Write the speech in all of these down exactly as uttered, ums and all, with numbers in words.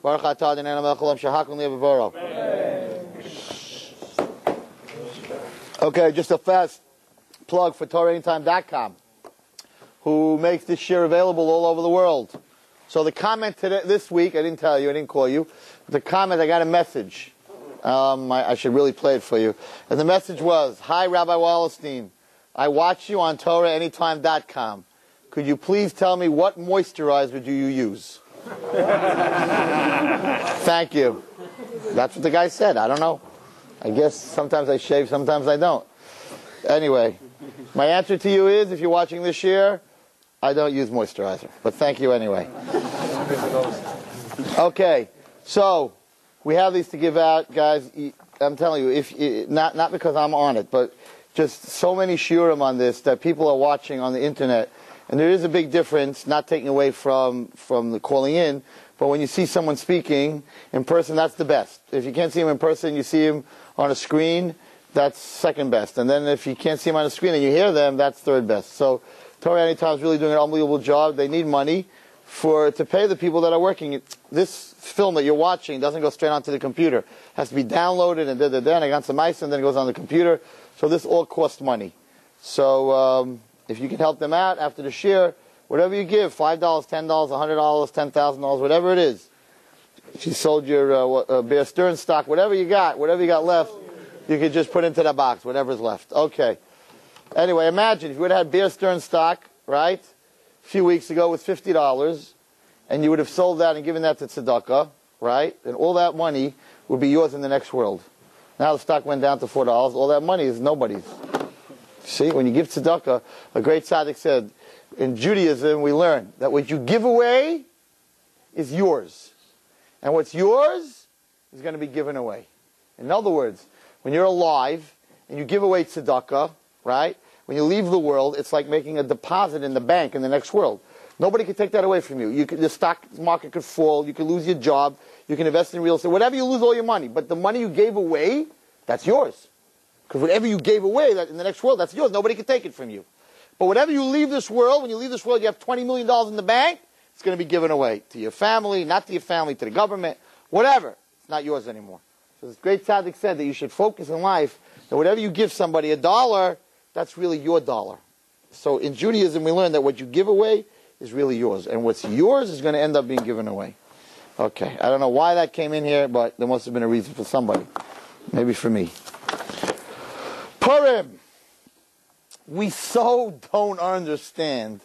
Baruch atah Adonai melech haolam shehakom li'evavoro. Okay, just a fast plug for Torah Anytime dot com, who makes this share available all over the world. So the comment today, this week, I didn't tell you, I didn't call you. The comment, I got a message. Um, I, I should really play it for you. And the message was, "Hi, Rabbi Wallerstein. I watch you on Torah Anytime dot com. Could you please tell me what moisturizer do you use?" Thank you. That's what the guy said. I don't know. I guess sometimes I shave, sometimes I don't. Anyway, my answer to you is, if you're watching this year, I don't use moisturizer. But thank you anyway. Okay, so we have these to give out, guys. I'm telling you, if not not because I'm on it, but just so many shiurim on this that people are watching on the internet. And there is a big difference, not taking away from, from the calling in, but when you see someone speaking in person, that's the best. If you can't see him in person, you see him on a screen, that's second best. And then if you can't see him on a screen and you hear them, that's third best. So Torah Anytime is really doing an unbelievable job. They need money for to pay the people that are working. This film that you're watching doesn't go straight onto the computer. It has to be downloaded and da da da, and I got some ice, and then it goes on the computer. So this all costs money. So um, if you can help them out after the share, whatever you give, five dollars, ten dollars, one hundred dollars, ten thousand dollars, whatever it is. If you sold your uh, uh, Bear Stearns stock, whatever you got, whatever you got left, you could just put into that box, whatever's left. Okay. Anyway, imagine if you would have had Bear Stearns stock, right, a few weeks ago with fifty dollars, and you would have sold that and given that to tzedakah, right, and all that money would be yours in the next world. Now the stock went down to four dollars. All that money is nobody's. See, when you give tzedakah, a great tzaddik said, in Judaism we learn that what you give away is yours. And what's yours is going to be given away. In other words, when you're alive and you give away tzedakah, right, when you leave the world, it's like making a deposit in the bank in the next world. Nobody can take that away from you. You could, the stock market could fall. You could lose your job. You can invest in real estate. Whatever, you lose all your money. But the money you gave away, that's yours. Because whatever you gave away that in the next world, that's yours. Nobody can take it from you. But whatever you leave this world, when you leave this world, you have twenty million dollars in the bank, it's going to be given away to your family, not to your family, to the government, whatever. It's not yours anymore. So this great tzaddik said that you should focus in life that whatever you give somebody, a dollar, that's really your dollar. So in Judaism, we learn that what you give away is really yours. And what's yours is going to end up being given away. Okay, I don't know why that came in here, but there must have been a reason for somebody. Maybe for me. Purim. We so don't understand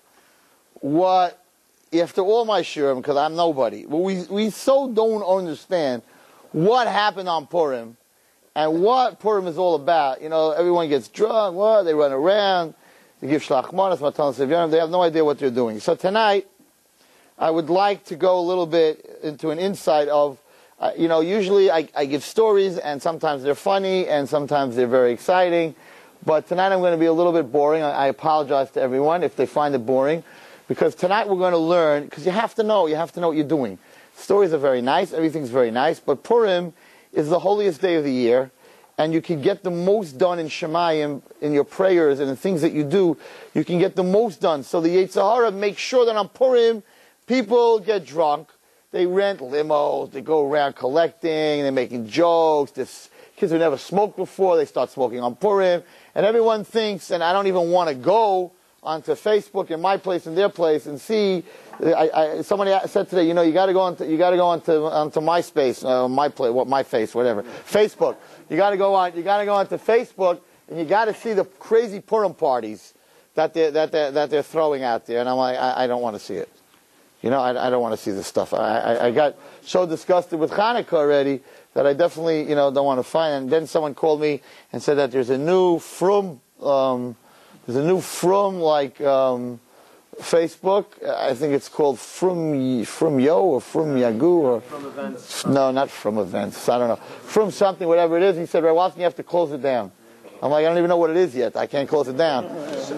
what, after all my shiurim, because I'm nobody, but we, we so don't understand what happened on Purim and what Purim is all about. You know, everyone gets drunk, what, they run around, they give shlach manos, matan sevyanim, they have no idea what they're doing. So tonight, I would like to go a little bit into an insight of, uh, you know, usually I, I give stories, and sometimes they're funny, and sometimes they're very exciting. But tonight I'm going to be a little bit boring. I, I apologize to everyone if they find it boring. Because tonight we're going to learn, because you have to know, you have to know what you're doing. Stories are very nice, everything's very nice, but Purim is the holiest day of the year, and you can get the most done in Shemayim, in your prayers and the things that you do, you can get the most done. So the Yetzer Hara makes sure that on Purim, people get drunk, they rent limos, they go around collecting, they're making jokes, this, kids who never smoked before, they start smoking on Purim, and everyone thinks, and I don't even want to go onto Facebook and my place and their place and see. I, I, somebody said today, you know, you got to go onto, you got to go onto onto MySpace, uh, my place, what my face, whatever, Facebook. You got to go on, you got to go onto Facebook, and you got to see the crazy Purim parties that they that they that they're throwing out there. And I'm like, I, I don't want to see it. You know, I, I don't want to see this stuff. I, I I got so disgusted with Hanukkah already that I definitely, you know, don't want to find. And then someone called me and said that there's a new Frum. Um, There's a new Frum, like, um, Facebook. I think it's called Frum, Frum Yo or Frum Yagu. Or, From Events. No, not From Events. I don't know. From something, whatever it is. He said, Rawalski, you have to close it down. I'm like, I don't even know what it is yet. I can't close it down.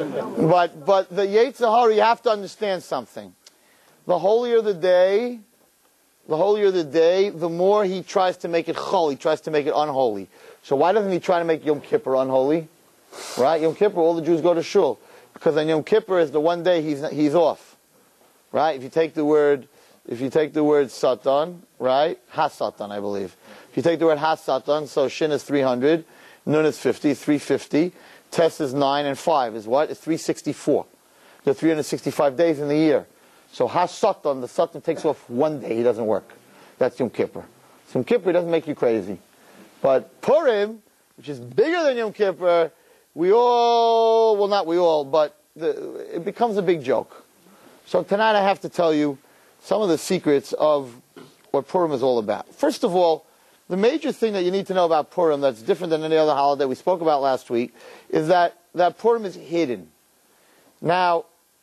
but but the Yetzer Hara, you have to understand something. The holier the day, the holier the day, the more he tries to make it chol, he tries to make it unholy. So why doesn't he try to make Yom Kippur unholy? Right? Yom Kippur, all the Jews go to shul. Because on Yom Kippur is the one day he's he's off. Right? If you take the word if you take the word Satan, right? Ha-Satan, I believe. If you take the word Ha-Satan, so Shin is three hundred, Nun is fifty, three fifty, Tes is nine, and five is what? It's three sixty-four. There are three hundred sixty-five days in the year. So Ha-Satan, the Satan takes off one day, he doesn't work. That's Yom Kippur. So Yom Kippur doesn't make you crazy. But Purim, which is bigger than Yom Kippur, we all, well not we all, but the, it becomes a big joke. So tonight I have to tell you some of the secrets of what Purim is all about. First of all, the major thing that you need to know about Purim that's different than any other holiday we spoke about last week is that, that Purim is hidden. Now,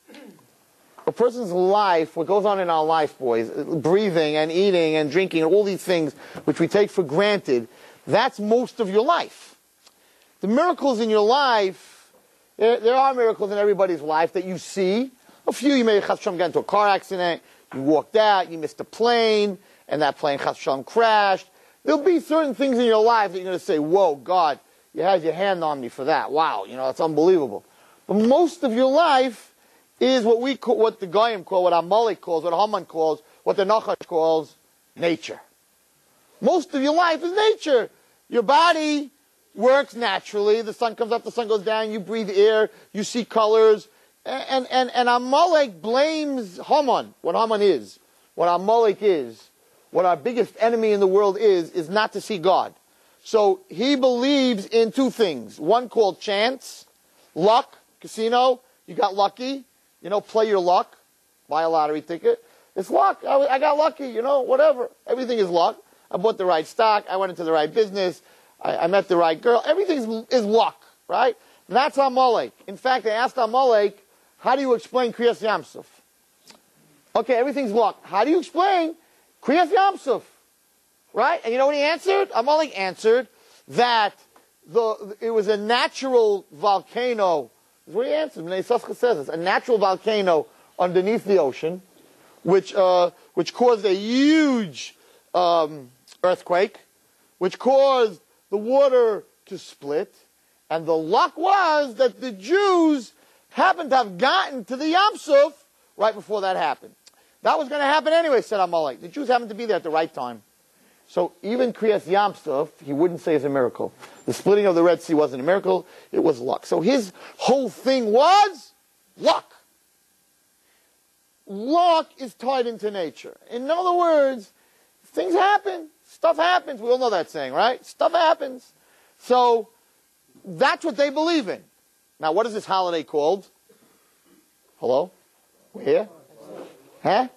a person's life, what goes on in our life, boys, breathing and eating and drinking and all these things which we take for granted, that's most of your life. The miracles in your life, there, there are miracles in everybody's life that you see. A few, you may have get into a car accident, you walked out, you missed a plane, and that plane chas v'shalom crashed. There'll be certain things in your life that you're going to say, whoa, God, you had your hand on me for that. Wow, you know, it's unbelievable. But most of your life is what we call, what the Goyim call, what Amalek calls, what Haman calls, what the Nachash calls, nature. Most of your life is nature. Your body works naturally. The sun comes up, the sun goes down, you breathe air, you see colors. And, and, and Amalek blames Haman, what Haman is, what Amalek is, what our biggest enemy in the world is, is not to see God. So he believes in two things. One called chance, luck, casino, you got lucky, you know, play your luck, buy a lottery ticket. It's luck, I, I got lucky, you know, whatever. Everything is luck. I bought the right stock, I went into the right business, I, I met the right girl. Everything is, is luck, right? And that's Amalek. In fact, they asked Amalek, how do you explain Kriyas Yamsuf? Okay, everything's luck. How do you explain Kriyas Yamsuf? Right? And you know what he answered? Amalek answered that the it was a natural volcano. That's what he answered. Bnei Yissaschar says this. A natural volcano underneath the ocean, which uh, which caused a huge um, earthquake, which caused the water to split. And the luck was that the Jews happened to have gotten to the Yam Suf right before that happened. That was going to happen anyway, said Amalek. The Jews happened to be there at the right time. So even Kriyas Yam Suf, he wouldn't say is a miracle. The splitting of the Red Sea wasn't a miracle, it was luck. So his whole thing was luck. Luck is tied into nature. In other words, things happen. Stuff happens. We all know that saying, right? Stuff happens. So that's what they believe in. Now, what is this holiday called? Hello? We're here? Huh?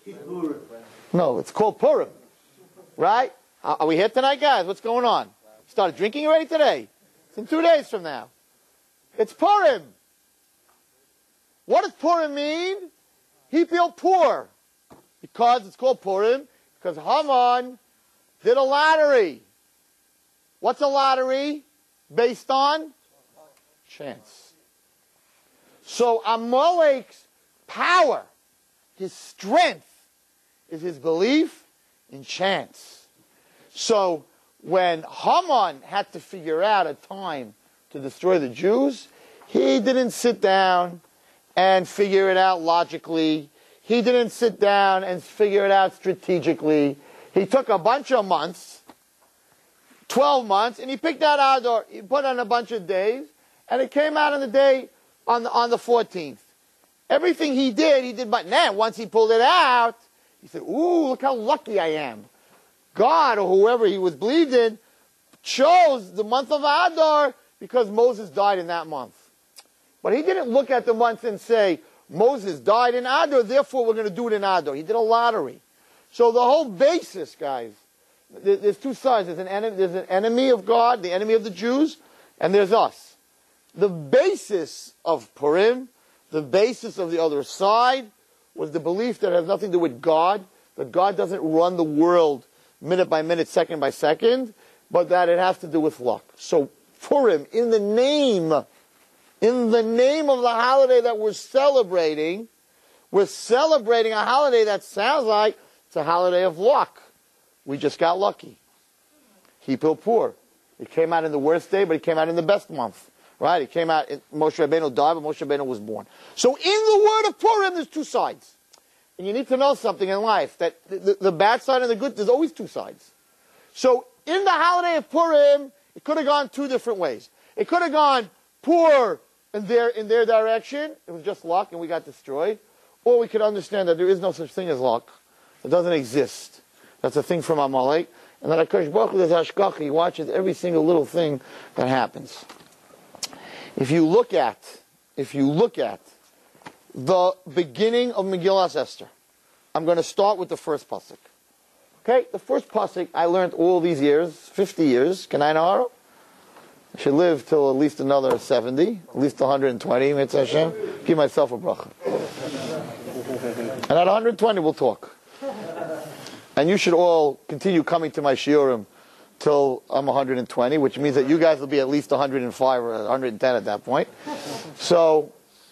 No, it's called Purim. Right? Are we here tonight, guys? What's going on? Started drinking already today? It's in two days from now. It's Purim. What does Purim mean? He felt poor. Because it's called Purim. Because Haman did a lottery. What's a lottery? Based on? Chance. So Amalek's power, his strength, is his belief in chance. So when Haman had to figure out a time to destroy the Jews, he didn't sit down and figure it out logically. He didn't sit down and figure it out strategically. He took a bunch of months, twelve months, and he picked out Adar. He put on a bunch of days, and it came out on the day, on the, on the fourteenth. Everything he did, he did, but then once he pulled it out, he said, ooh, look how lucky I am. God, or whoever he was believed in, chose the month of Adar because Moses died in that month. But he didn't look at the month and say, Moses died in Adar, therefore we're going to do it in Adar. He did a lottery. So the whole basis, guys, there's two sides. There's an enemy, there's an enemy of God, the enemy of the Jews, and there's us. The basis of Purim, the basis of the other side, was the belief that it has nothing to do with God, that God doesn't run the world minute by minute, second by second, but that it has to do with luck. So Purim, in the name, in the name of the holiday that we're celebrating, we're celebrating a holiday that sounds like it's a holiday of luck. We just got lucky. He felt poor. It came out in the worst day, but it came out in the best month. Right? It came out, Moshe Rabbeinu died, but Moshe Rabbeinu was born. So in the word of Purim, there's two sides. and you need to know something in life, that the, the, the bad side and the good, there's always two sides. So in the holiday of Purim, it could have gone two different ways. It could have gone poor in their, in their direction. It was just luck and we got destroyed. Or we could understand that there is no such thing as luck. It doesn't exist. That's a thing from Amalek. And that HaKadosh Baruch Hu, there's Hashgacha. He watches every single little thing that happens. If you look at, if you look at the beginning of Megillas Esther, I'm going to start with the first pasuk. Okay, the first pasuk I learned all these years, fifty years. Can I know? I should live till at least another seventy, at least one hundred twenty. Mitzvah Hashem. Give myself a bracha. And at one hundred twenty, we'll talk. And you should all continue coming to my shiurim till I'm one hundred twenty, which means that you guys will be at least one hundred five or one hundred ten at that point. So,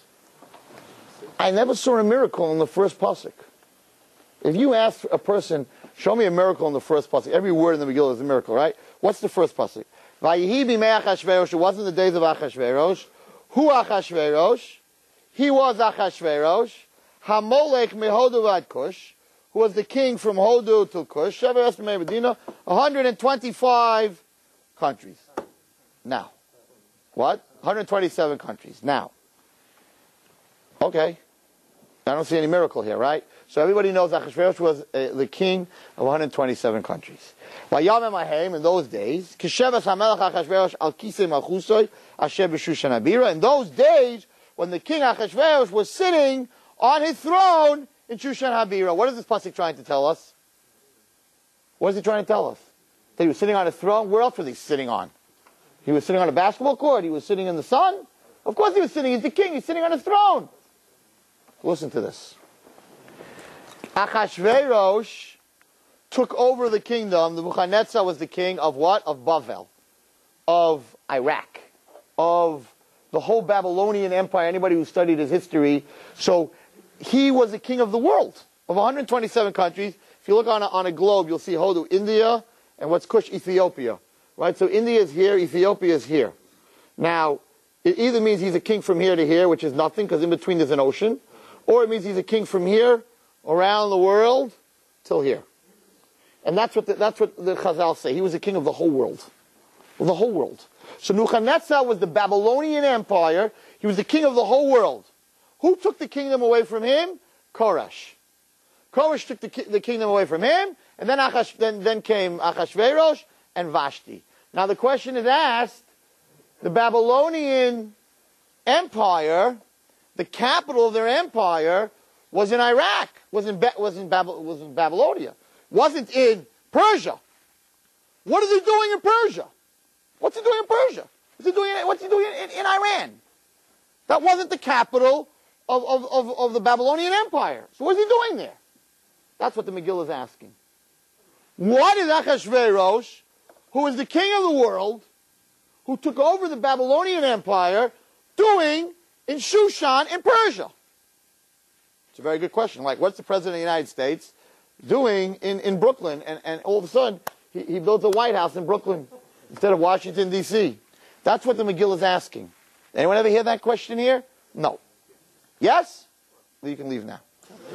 I never saw a miracle in the first pasuk. If you ask a person, show me a miracle in the first pasuk, every word in the Megillah is a miracle, right? What's the first pasuk? Vayihi b'mei Achashverosh, it wasn't the days of Achashverosh. Who Achashverosh? He was Achashverosh. Hamolech mehodu ad Kush, who was the king from Hodu to Kush. Shever Esmer Medina, one hundred twenty-five countries. Now. What? one hundred twenty-seven countries. Now. Okay. I don't see any miracle here, right? So everybody knows Achashverosh was uh, the king of one hundred twenty-seven countries. Vayamem ahem, in those days, Kishevas HaMelech Achashverosh al kisei malchusoi asher b'Shushan Habira. In those days, when the king Achashverosh was sitting on his throne in Shushan Habira. What is this pasuk trying to tell us? What is he trying to tell us? That he was sitting on his throne? Where else was he sitting on? He was sitting on a basketball court. He was sitting in the sun. Of course he was sitting. He's the king. He's sitting on his throne. Listen to this. Achashverosh took over the kingdom. Nebuchadnezzar was the king of what? Of Bavel. Of Iraq. Of the whole Babylonian Empire. Anybody who studied his history. So he was the king of the world. Of one hundred twenty-seven countries. If you look on a, on a globe, you'll see Hodu, India, and what's Kush, Ethiopia. Right? So India is here, Ethiopia is here. Now, it either means he's a king from here to here, which is nothing, because in between there's an ocean. Or it means he's a king from here, around the world, till here. And that's what the, that's what the Chazal say. He was the king of the whole world. Of the whole world. So Nebuchadnezzar was the Babylonian Empire. He was the king of the whole world. Who took the kingdom away from him? Koresh. Koresh took the, ki- the kingdom away from him, and then, Achash, then, then came Achashverosh and Vashti. Now the question is asked, the Babylonian Empire, the capital of their empire, was in Iraq, was in, Ba- was in, Bab- was in Babylonia, wasn't in Persia. What is he doing in Persia? What's he doing in Persia? What's he doing in, what's he doing in, in, in Iran? That wasn't the capital of, of, of, of the Babylonian Empire. So what is he doing there? That's what the Megillah is asking. What is Achashverosh, who is the king of the world, who took over the Babylonian Empire, doing in Shushan in Persia? It's a very good question. Like, what's the President of the United States doing in, in Brooklyn? And, and all of a sudden, he, he builds a White House in Brooklyn instead of Washington, D C That's what the Megillah is asking. Anyone ever hear that question here? No. Yes? Well, you can leave now.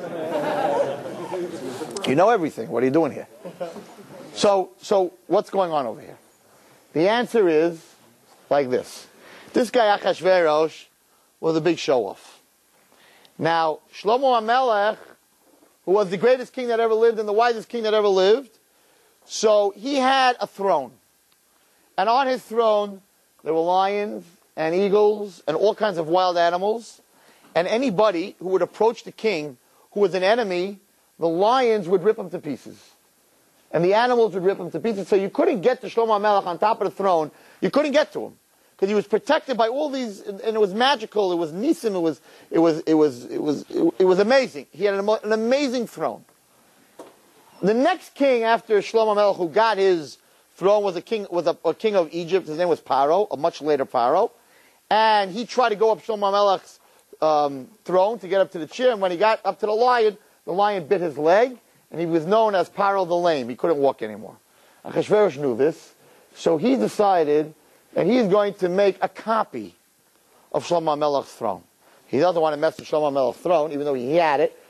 You know everything. What are you doing here? So, so what's going on over here? The answer is like this. This guy Achashverosh was a big show-off. Now, Shlomo HaMelech, who was the greatest king that ever lived and the wisest king that ever lived, so he had a throne. And on his throne, there were lions and eagles and all kinds of wild animals. And anybody who would approach the king, who was an enemy, the lions would rip him to pieces. And the animals would rip him to pieces. So you couldn't get to Shlomo HaMelech on top of the throne. You couldn't get to him. Because he was protected by all these, and it was magical, it was nisim, it was, it was, it was, it was, it was amazing. He had an, an amazing throne. The next king after Shlomo HaMelech who got his throne was a king, was a, a king of Egypt. His name was Paro, a much later Paro. And he tried to go up Shlomo HaMelech's um, throne to get up to the chair. And when he got up to the lion, the lion bit his leg. And he was known as Paro the Lame. He couldn't walk anymore. Achashverosh knew this. So he decided that he's going to make a copy of Shlomo HaMelech's throne. He doesn't want to mess with Shlomo HaMelech's throne, even though he had it.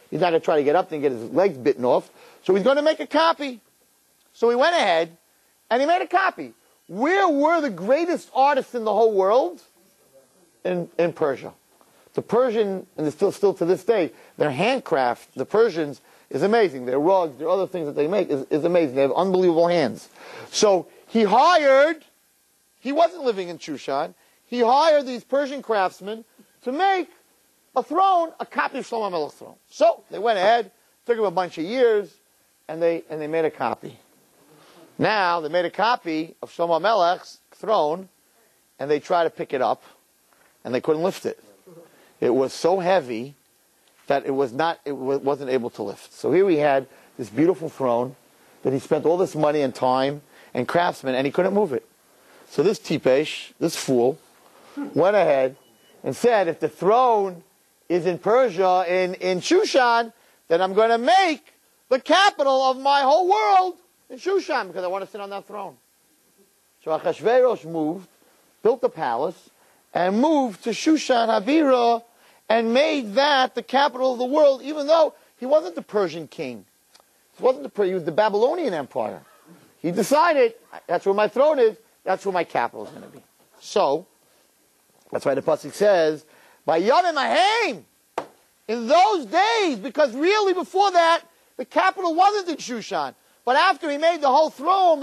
He's not going to try to get up there and get his legs bitten off. So he's going to make a copy. So he went ahead and he made a copy. Where were the greatest artists in the whole world? In, in Persia. The Persian, and it's still, still to this day, their handcraft, the Persians, is amazing. Their rugs, their other things that they make is, is amazing. They have unbelievable hands. So he hired, he wasn't living in Shushan, he hired these Persian craftsmen to make a throne, a copy of Shlomo HaMelech's throne. So they went ahead, took them a bunch of years, and they and they made a copy. Now they made a copy of Shlomo HaMelech's throne, and they tried to pick it up, and they couldn't lift it. It was so heavy that it was not, it wasn't able to lift. So here we had this beautiful throne that he spent all this money and time and craftsmen, and he couldn't move it. So this Tipesh, this fool, went ahead and said, if the throne is in Persia, in, in Shushan, then I'm going to make the capital of my whole world in Shushan, because I want to sit on that throne. So Achashverosh moved, built the palace, and moved to Shushan Habira, and made that the capital of the world, even though he wasn't the Persian king. He wasn't the he was the Babylonian Empire. He decided, that's where my throne is, that's where my capital is going to be. So, that's why the pasuk says, by Yom Haim, in those days, because really before that, the capital wasn't in Shushan. But after he made the whole throne,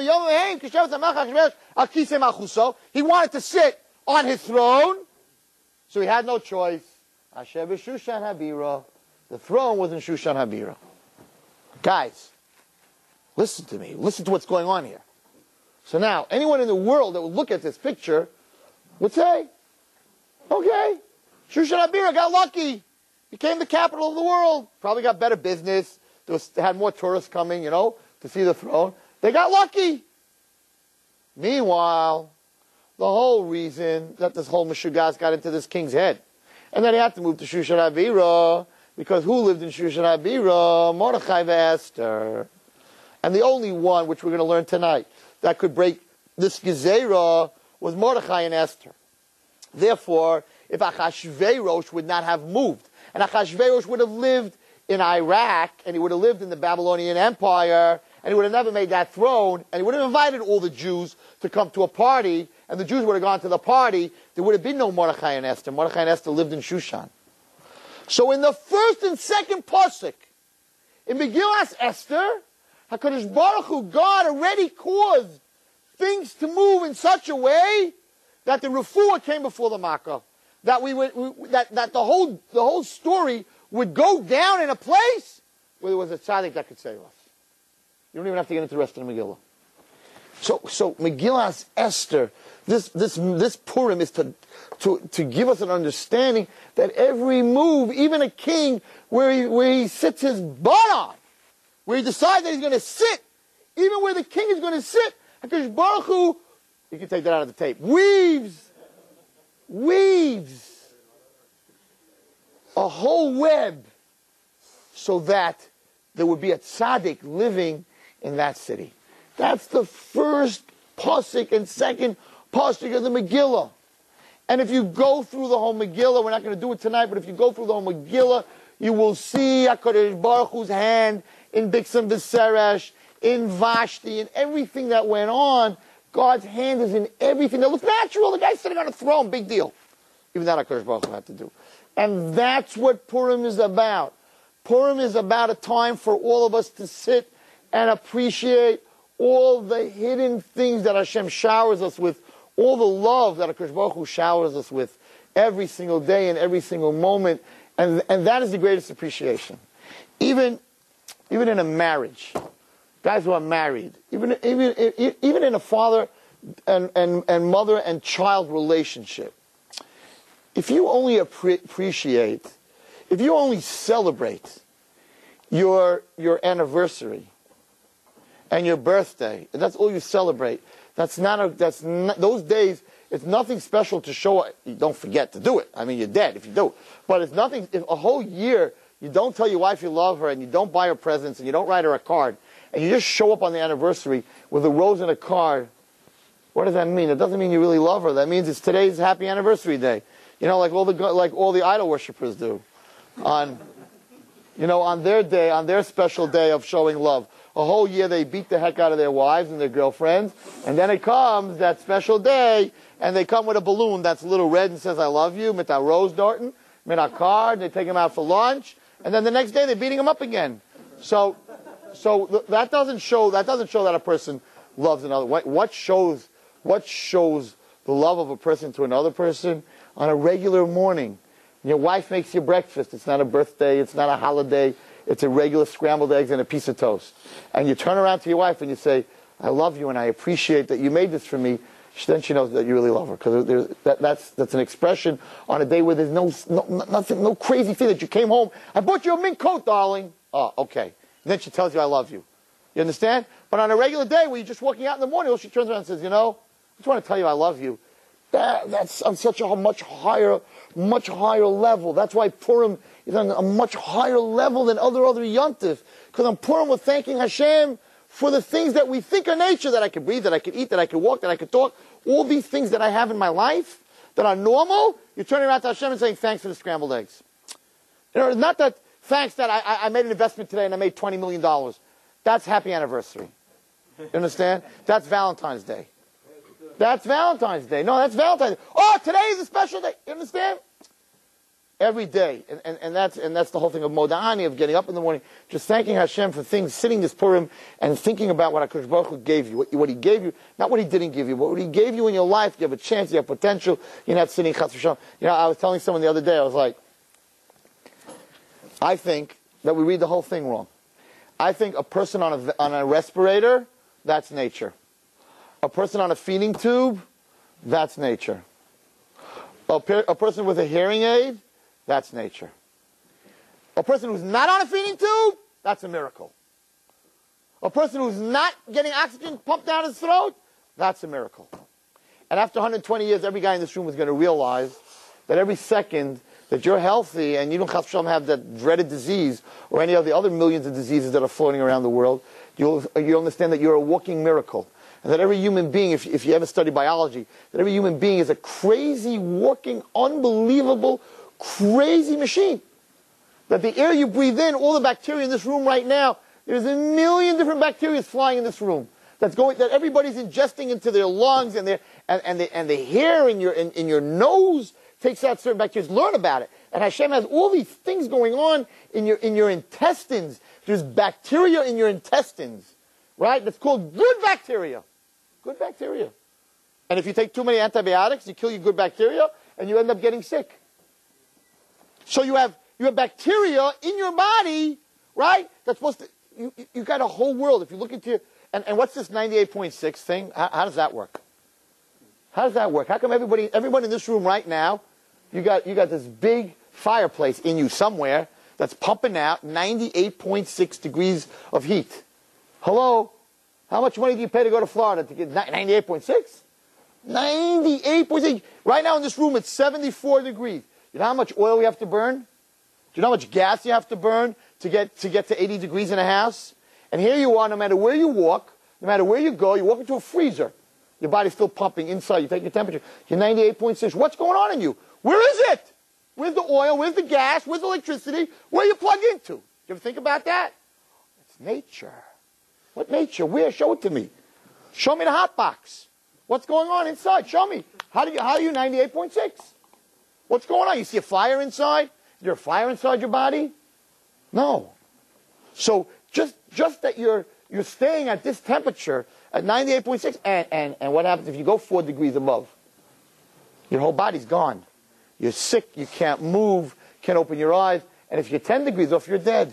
he wanted to sit on his throne, so he had no choice. Asher b'Shushan Habira. The throne was in Shushan Habira. Guys, listen to me. Listen to what's going on here. So now, anyone in the world that would look at this picture would say, okay, Shushan Habira got lucky. Became the capital of the world. Probably got better business. There was, they had more tourists coming, you know, to see the throne. They got lucky. Meanwhile, the whole reason that this whole Meshugas got into this king's head, and then he had to move to Shushan Habira, because who lived in Shushan Habira? Mordechai and Esther. And the only one, which we're going to learn tonight, that could break this Gezerah was Mordechai and Esther. Therefore, if Achashverosh would not have moved, and Achashverosh would have lived in Iraq, and he would have lived in the Babylonian Empire, and he would have never made that throne, and he would have invited all the Jews to come to a party, and the Jews would have gone to the party, there would have been no Mordechai and Esther. Mordechai and Esther lived in Shushan. So in the first and second pasuk, in Megillas Esther, HaKadosh Baruch Hu, God already caused things to move in such a way that the refuah came before the makkah. That we would, we, that, that the whole, the whole story would go down in a place where there was a tzaddik that could save us. You don't even have to get into the rest of the Megillah. So, so Megillas Esther, this, this, this Purim is to, to, to give us an understanding that every move, even a king, where he, where he sits his butt on, where he decides that he's going to sit, even where the king is going to sit, HaKadosh Baruch Hu, you can take that out of the tape, weaves, weaves a whole web so that there would be a tzaddik living in that city. That's the first pasuk and second pasuk of the Megillah. And if you go through the whole Megillah, we're not going to do it tonight, but if you go through the whole Megillah, you will see HaKadosh Baruch Hu's hand in Bixam V'Seresh, in Vashti, in everything that went on. God's hand is in everything that looks natural. The guy's sitting on a throne, big deal. Even that HaKadosh Baruch Hu had to do. And that's what Purim is about. Purim is about a time for all of us to sit and appreciate all the hidden things that Hashem showers us with, all the love that HaKadosh Baruch Hu showers us with every single day and every single moment. And, and that is the greatest appreciation. Even, even in a marriage, guys who are married, even, even, even in a father and, and, and mother and child relationship, if you only appre- appreciate, if you only celebrate your, your anniversary and your birthday, and that's all you celebrate, that's not a, that's not, those days, it's nothing special to show. You don't forget to do it. I mean, you're dead if you do. But it's nothing, if a whole year you don't tell your wife you love her and you don't buy her presents and you don't write her a card and you just show up on the anniversary with a rose and a card, what does that mean? It doesn't mean you really love her. That means it's today's happy anniversary day. You know, like all the, like all the idol worshippers do on, You know, on their day, on their special day of showing love. A whole year they beat the heck out of their wives and their girlfriends. And then it comes that special day, and they come with a balloon that's a little red and says, I love you, mit a rose darten, mit a card, they take them out for lunch. And then the next day they're beating them up again. So, so th- that doesn't show, that doesn't show that a person loves another. What, what shows, what shows the love of a person to another person? On a regular morning. Your wife makes you breakfast. It's not a birthday. It's not a holiday. It's a regular scrambled eggs and a piece of toast. And you turn around to your wife and you say, I love you and I appreciate that you made this for me. Then she knows that you really love her. Because that, that's, that's an expression on a day where there's no, no, nothing, no crazy thing that you came home. I bought you a mink coat, darling. Oh, okay. And then she tells you, I love you. You understand? But on a regular day where you're just walking out in the morning, well, she turns around and says, you know, I just want to tell you I love you. That, that's on such a much higher, much higher level. That's why Purim is on a much higher level than other other yontif. Because on Purim we're thanking Hashem for the things that we think are nature, that I can breathe, that I can eat, that I can walk, that I can talk. All these things that I have in my life that are normal, you're turning around to Hashem and saying, thanks for the scrambled eggs. You know, it's not that, thanks that I, I made an investment today and I made twenty million dollars. That's happy anniversary. You understand? That's Valentine's Day. That's Valentine's Day. No, that's Valentine's Day. Oh, today is a special day. You understand? Every day. And, and, and, that's, and that's the whole thing of Moda'ani, of getting up in the morning, just thanking Hashem for things, sitting this Purim, and thinking about what HaKadosh Baruch Hu gave you, what, what He gave you, not what He didn't give you, but what He gave you in your life. You have a chance, you have potential. You're not sitting Chas v'Shalom. You know, I was telling someone the other day, I was like, I think that we read the whole thing wrong. I think a person on a, on a respirator, that's nature. A person on a feeding tube, that's nature. A, per, a person with a hearing aid, that's nature. A person who's not on a feeding tube, that's a miracle. A person who's not getting oxygen pumped down his throat, that's a miracle. And after one hundred twenty years, every guy in this room is going to realize that every second that you're healthy and you don't have that dreaded disease or any of the other millions of diseases that are floating around the world, you'll, you'll understand that you're a walking miracle. And that every human being, if, if you ever study biology, that every human being is a crazy, walking, unbelievable, crazy machine. That the air you breathe in, all the bacteria in this room right now, there's a million different bacteria flying in this room. That's going, that everybody's ingesting into their lungs and their, and, and the, and the hair in your, in, in your nose takes out certain bacteria. Learn about it. And Hashem has all these things going on in your, in your intestines. There's bacteria in your intestines. Right? That's called good bacteria. Good bacteria. And if you take too many antibiotics, you kill your good bacteria, and you end up getting sick. So you have you have bacteria in your body, right? That's supposed to, you, you got a whole world. If you look into, and, and what's this ninety-eight point six thing? How, how does that work? How does that work? How come everybody, everyone in this room right now, you got, you got this big fireplace in you somewhere that's pumping out ninety-eight point six degrees of heat? Hello? How much money do you pay to go to Florida to get ninety-eight point six? ninety-eight point six. Right now in this room it's seventy-four degrees. You know how much oil we have to burn? Do you know how much gas you have to burn to get to get to eighty degrees in a house? And here you are, no matter where you walk, no matter where you go, you walk into a freezer. Your body's still pumping inside. You take your temperature. You're ninety-eight point six. What's going on in you? Where is it? Where's the oil? Where's the gas? Where's the electricity? Where you plug into? You ever think about that? It's nature. What nature? Where? Show it to me. Show me the hot box. What's going on inside? Show me. How do you, how are you ninety-eight point six? What's going on? You see a fire inside? Is there a fire inside your body? No. So just, just that you're, you're staying at this temperature at ninety-eight point six, and, and, and what happens if you go four degrees above? Your whole body's gone. You're sick, you can't move, can't open your eyes, and if you're ten degrees off, you're dead.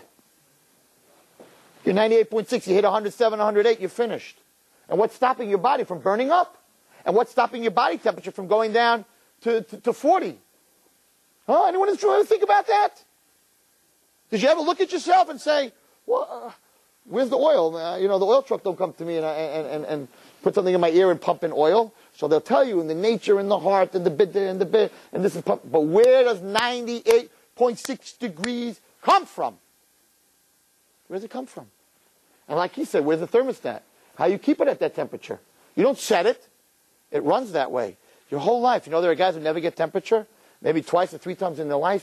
You're ninety-eight point six, you hit one hundred seven, one hundred eight, you're finished. And what's stopping your body from burning up? And what's stopping your body temperature from going down to, to, to forty? Huh? Anyone in this room ever think about that? Did you ever look at yourself and say, well, uh, where's the oil? Uh, you know, the oil truck don't come to me and, and, and, and put something in my ear and pump in oil. So they'll tell you in the nature and the heart and the bit and the bit and this is pump. But where does ninety-eight point six degrees come from? Where does it come from? And like he said, where's the thermostat? How you keep it at that temperature? You don't set it. It runs that way. Your whole life. You know, there are guys who never get temperature, maybe twice or three times in their life.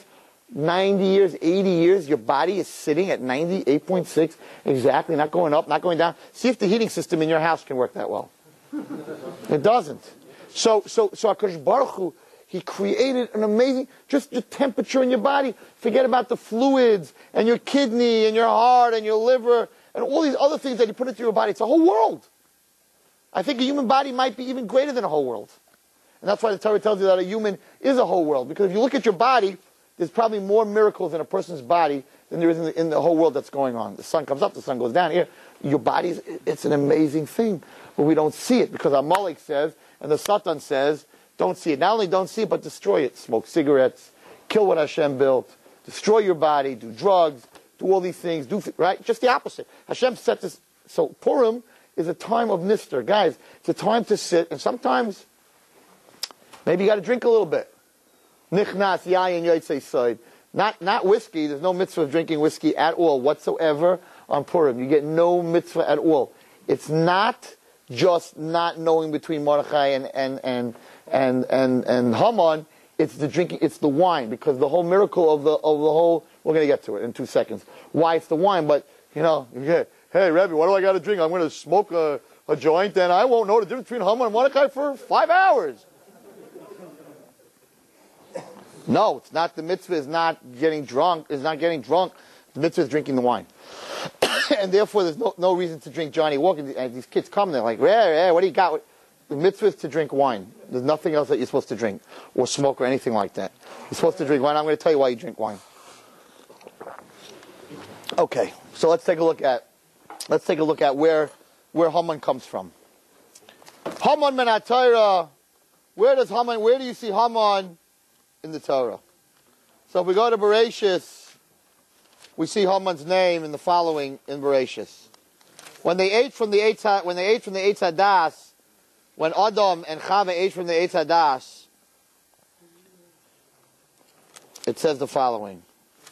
ninety years, eighty years, your body is sitting at ninety-eight point six, exactly, not going up, not going down. See if the heating system in your house can work that well. It doesn't. So, so, so HaKadosh Baruch Hu, He created an amazing, just the temperature in your body. Forget about the fluids, and your kidney, and your heart, and your liver, and all these other things that He put into your body. It's a whole world. I think a human body might be even greater than a whole world. And that's why the Torah tells you that a human is a whole world. Because if you look at your body, there's probably more miracles in a person's body than there is in the, in the whole world that's going on. The sun comes up, the sun goes down. Here, your body, it's an amazing thing. But we don't see it because Amalek says, and the Satan says, don't see it. Not only don't see it, but destroy it. Smoke cigarettes, kill what Hashem built, destroy your body, do drugs, do all these things, do right? Just the opposite. Hashem set this. So Purim is a time of nister. Guys, it's a time to sit, and sometimes maybe you got to drink a little bit. Nichnas, yayin, yotzei side. Not, not whiskey. There's no mitzvah of drinking whiskey at all whatsoever on Purim. You get no mitzvah at all. It's not just not knowing between Mordechai and, and, and, and, and, and Haman. It's the drinking, it's the wine, because the whole miracle of the, of the whole, we're going to get to it in two seconds. Why it's the wine, but, you know, yeah, hey, Rebbe, what do I got to drink? I'm going to smoke a, a joint, and I won't know the difference between Haman and Mordechai for five hours. No, it's not. The mitzvah is not getting drunk. Is not getting drunk. The mitzvah is drinking the wine, and therefore there's no no reason to drink Johnny Walker. And these kids come, they're like, "Hey, hey, what do you got?" The mitzvah is to drink wine. There's nothing else that you're supposed to drink or smoke or anything like that. You're supposed to drink wine. I'm going to tell you why you drink wine. Okay, so let's take a look at let's take a look at where where Haman comes from. Haman ben HaTorah. Where does Haman? Where do you see Haman in the Torah? So if we go to Bereshis, we see Haman's name in the following in Bereshis. When they ate from the Eitz, when they ate from the Eitz Hadas, when Adam and Chava ate from the Eitz Hadas, it says the following.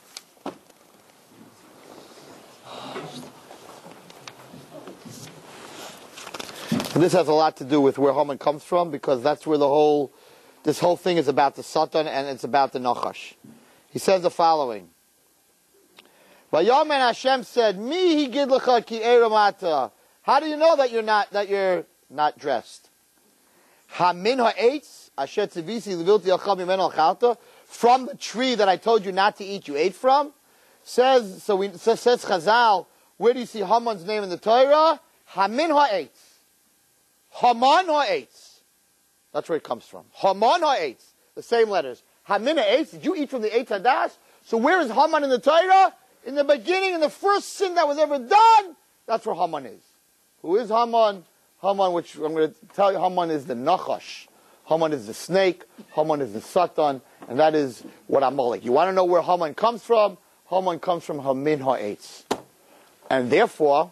And this has a lot to do with where Haman comes from, because that's where the whole This whole thing is about the Satan and it's about the Nachash. He says the following. Vayomer Hashem said, Mi higid lecha ki eramata. How do you know that you're not that you're not dressed? Hamin ha'etz asher tzivisi levilti alcha mimeno alchalta. From the tree that I told you not to eat, you ate from. Says so. We says, says Chazal. Where do you see Haman's name in the Torah? Hamin ha'etz. Haman ha'etz. That's where it comes from. Haman ha'etz. The same letters. Hamin ha'etz. Did you eat from the Eitz Hadas? So where is Haman in the Torah? In the beginning, in the first sin that was ever done, that's where Haman is. Who is Haman? Haman, which I'm going to tell you, Haman is the Nachash. Haman is the snake. Haman is the Satan. And that is what Amalek. You want to know where Haman comes from? Haman comes from Hamin ha'etz. And therefore,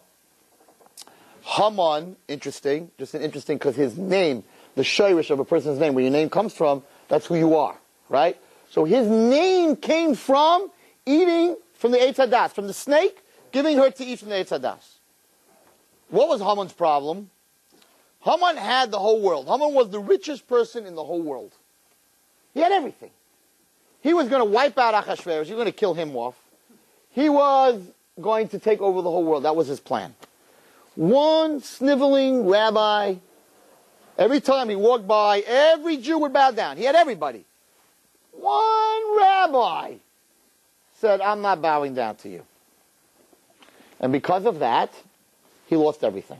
Haman, interesting, just an interesting, because his name, the shayrish of a person's name, where your name comes from, that's who you are, right? So his name came from eating from the Eitz Hadas, from the snake, giving her to eat from the Eitz Hadas. What was Haman's problem? Haman had the whole world. Haman was the richest person in the whole world. He had everything. He was going to wipe out Achashverosh. He was going to kill him off. He was going to take over the whole world. That was his plan. One sniveling rabbi, every time he walked by, every Jew would bow down. He had everybody. One rabbi said, I'm not bowing down to you. And because of that, he lost everything.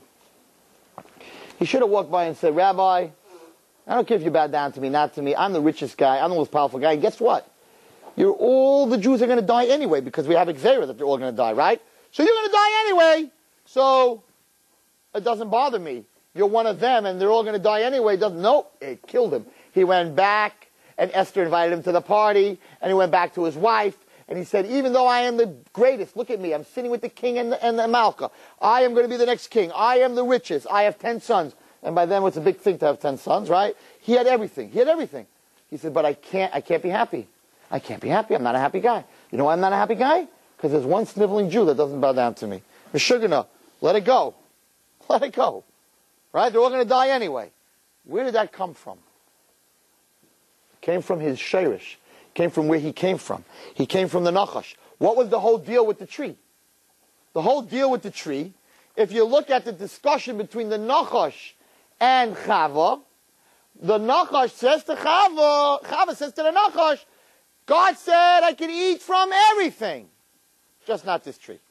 He should have walked by and said, Rabbi, I don't care if you bow down to me, not to me. I'm the richest guy. I'm the most powerful guy. And guess what? You're all the Jews are going to die anyway, because we have Xera that they're all going to die, right? So you're going to die anyway. So it doesn't bother me. You're one of them, and they're all going to die anyway. It doesn't. Nope. It killed him. He went back, and Esther invited him to the party, and he went back to his wife, and he said, even though I am the greatest, look at me. I'm sitting with the king and the, and the Malka. I am going to be the next king. I am the richest. I have ten sons. And by then, it's a big thing to have ten sons, right? He had everything. He had everything. He said, but I can't, I can't be happy. I can't be happy. I'm not a happy guy. You know why I'm not a happy guy? Because there's one sniveling Jew that doesn't bow down to me. Meshugana, let it go. Let it go. Right? They're all going to die anyway. Where did that come from? It came from his shayrish. came from where he came from. He came from the Nachash. What was the whole deal with the tree? The whole deal with the tree, if you look at the discussion between the Nachash and Chava, the Nachash says to Chava, Chava says to the Nachash, God said I can eat from everything, just not this tree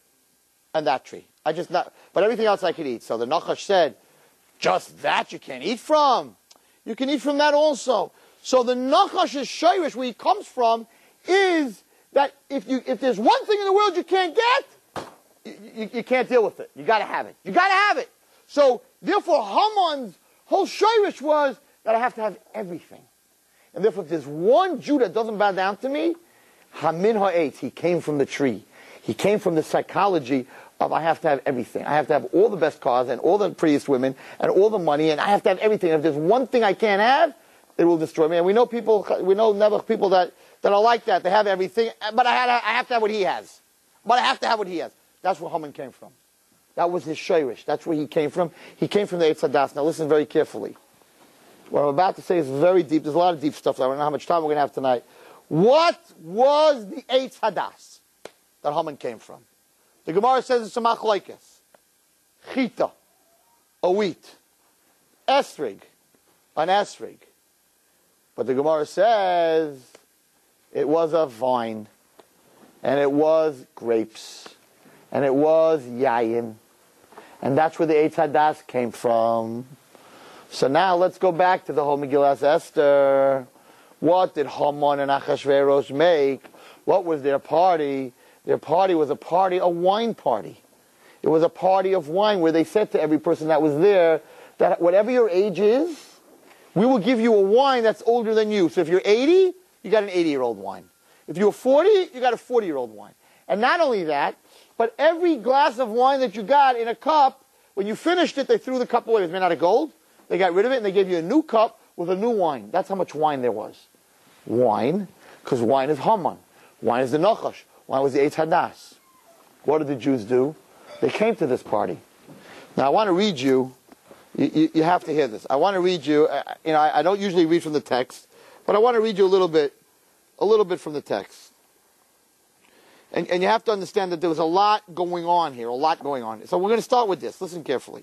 and that tree. I just not, but everything else I can eat. So the Nachash said, just that you can't eat from. You can eat from that also. So the Nachash's shayrish, where he comes from, is that if you if there's one thing in the world you can't get, you, you, you can't deal with it. You got to have it. You got to have it. So therefore, Haman's whole shayrish was that I have to have everything. And therefore, if there's one Jew that doesn't bow down to me, Hamin ha'etz, he came from the tree. He came from the psychology of I have to have everything. I have to have all the best cars and all the prettiest women and all the money, and I have to have everything. And if there's one thing I can't have, it will destroy me. And we know people, we know never people that, that are like that. They have everything, but I, had, I have to have what he has. But I have to have what he has. That's where Haman came from. That was his shayrish. That's where he came from. He came from the Eitz Hadas. Now listen very carefully. What I'm about to say is very deep. There's a lot of deep stuff. I don't know how much time we're going to have tonight. What was the Eitz Hadas that Haman came from? The Gemara says it's a machlokes. Chita, a wheat. Esrig, an esrig. But the Gemara says it was a vine, and it was grapes, and it was yayin. And that's where the Eitz Hadas came from. So now let's go back to the whole Megillas Esther. What did Haman and Achashverosh make? What was their party? Their party was a party, a wine party. It was a party of wine where they said to every person that was there that whatever your age is, we will give you a wine that's older than you. So if you're eighty, you got an eighty-year-old wine. If you're forty, you got a forty-year-old wine. And not only that, but every glass of wine that you got in a cup, when you finished it, they threw the cup away. It was made out of gold. They got rid of it, and they gave you a new cup with a new wine. That's how much wine there was. Wine, because wine is Haman. Wine is the Nachash. Wine was the Eitz Hadas. What did the Jews do? They came to this party. Now, I want to read you. You, you, you have to hear this. I want to read you. Uh, you know, I, I don't usually read from the text, but I want to read you a little bit, a little bit from the text. And, and you have to understand that there was a lot going on here, a lot going on. So we're going to start with this. Listen carefully.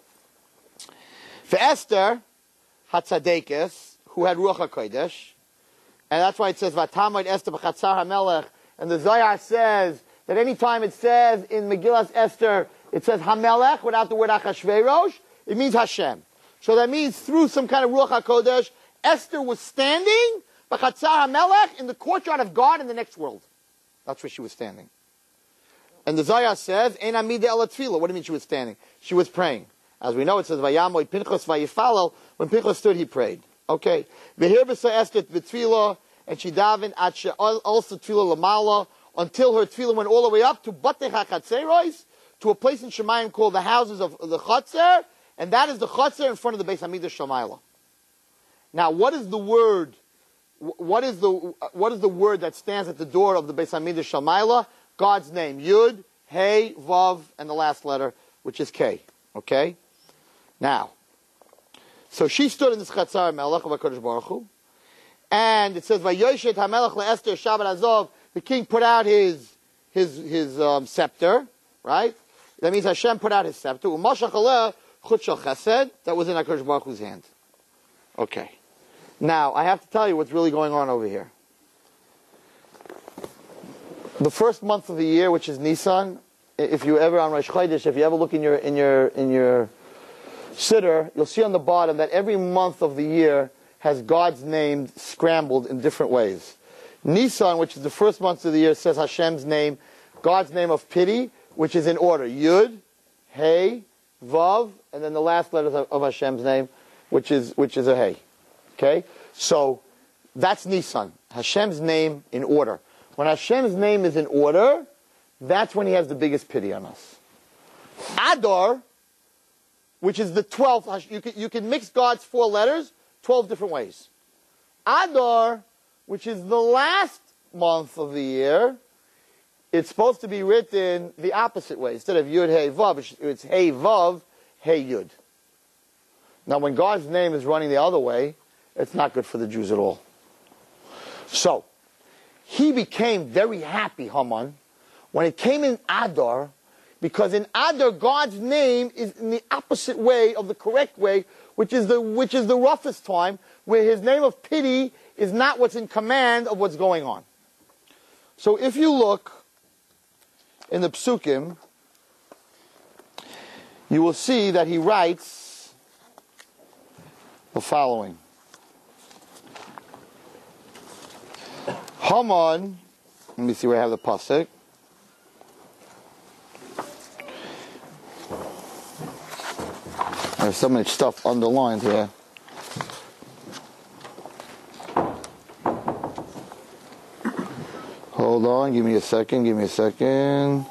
For Esther, Hatzadekes, who had Ruach HaKodesh, and that's why it says, Vatamid Esther b'chatzar HaMelech, and the Zohar says that any time it says in Megillas Esther, it says HaMelech without the word Achashverosh, it means Hashem. So that means through some kind of Ruach HaKodesh, Esther was standing b'chatzar HaMelech in the courtyard of God in the next world. That's where she was standing. And the Zohar says, Ein amida ela tefillah. What do you mean she was standing? She was praying. As we know, it says, Vayamoy Pinchas Vayifalel. When Pinchas stood, he prayed. Okay. V'hir b'sa Esther v'tefillah, and she davened at she also tefillah lamala, until her tefillah went all the way up to Batei HaChatzeros, to a place in Shemayim called the houses of the Chatzer, and that is the Chatzer in front of the Beis Hamikdash Shamayla. Now, what is the word? What is the what is the word that stands at the door of the Beis Hamikdash Shamayla? God's name: Yud, Hey, Vav, and the last letter, which is K. Okay. Now, so she stood in this Chatzar Melech of HaKadosh Baruch Hu, and it says, "Vayoshet HaMelech leEsther Shabbat Azov." The king put out his his his um, scepter, right? That means Hashem put out his scepter. Umashach aleh chut shel chesed, that was in HaKadosh Baruch Hu's hand. Okay. Now, I have to tell you what's really going on over here. The first month of the year, which is Nisan, if you ever on Rosh Chodesh, if you ever look in your in your in your siddur, you'll see on the bottom that every month of the year has God's name scrambled in different ways. Nisan, which is the first month of the year, says Hashem's name, God's name of pity, which is in order. Yud, Hey, Vav, and then the last letters of, of Hashem's name, which is which is a Hey. Okay? So that's Nisan. Hashem's name in order. When Hashem's name is in order, that's when he has the biggest pity on us. Adar, which is the twelfth, you can, you can mix God's four letters twelve different ways. Adar, which is the last month of the year, it's supposed to be written the opposite way. Instead of Yud, Hey, Vav, it's Hey, Vav, Hey, Yud. Now, when God's name is running the other way, it's not good for the Jews at all. So, he became very happy, Haman, when it came in Adar, because in Adar, God's name is in the opposite way of the correct way, which is the which is the roughest time, where his name of pity is not what's in command of what's going on. So if you look in the Psukim, you will see that he writes the following. Haman, let me see where I have the pasuk. There's so much stuff underlined here. Hold on, give me a second, give me a second.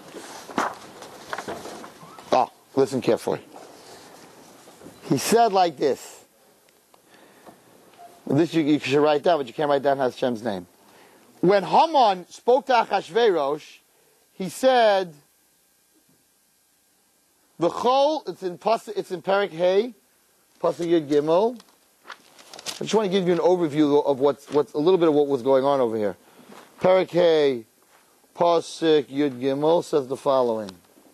Oh, listen carefully. He said like this. This you, you should write down, but you can't write down Hashem's name. When Haman spoke to Achashverosh, he said, V'chol, it's in Pas, it's in Perek Hey, Pasuk Yud Gimel. I just want to give you an overview of what's, what's a little bit of what was going on over here. Perek Hey, Pasuk Yud Gimel says the following.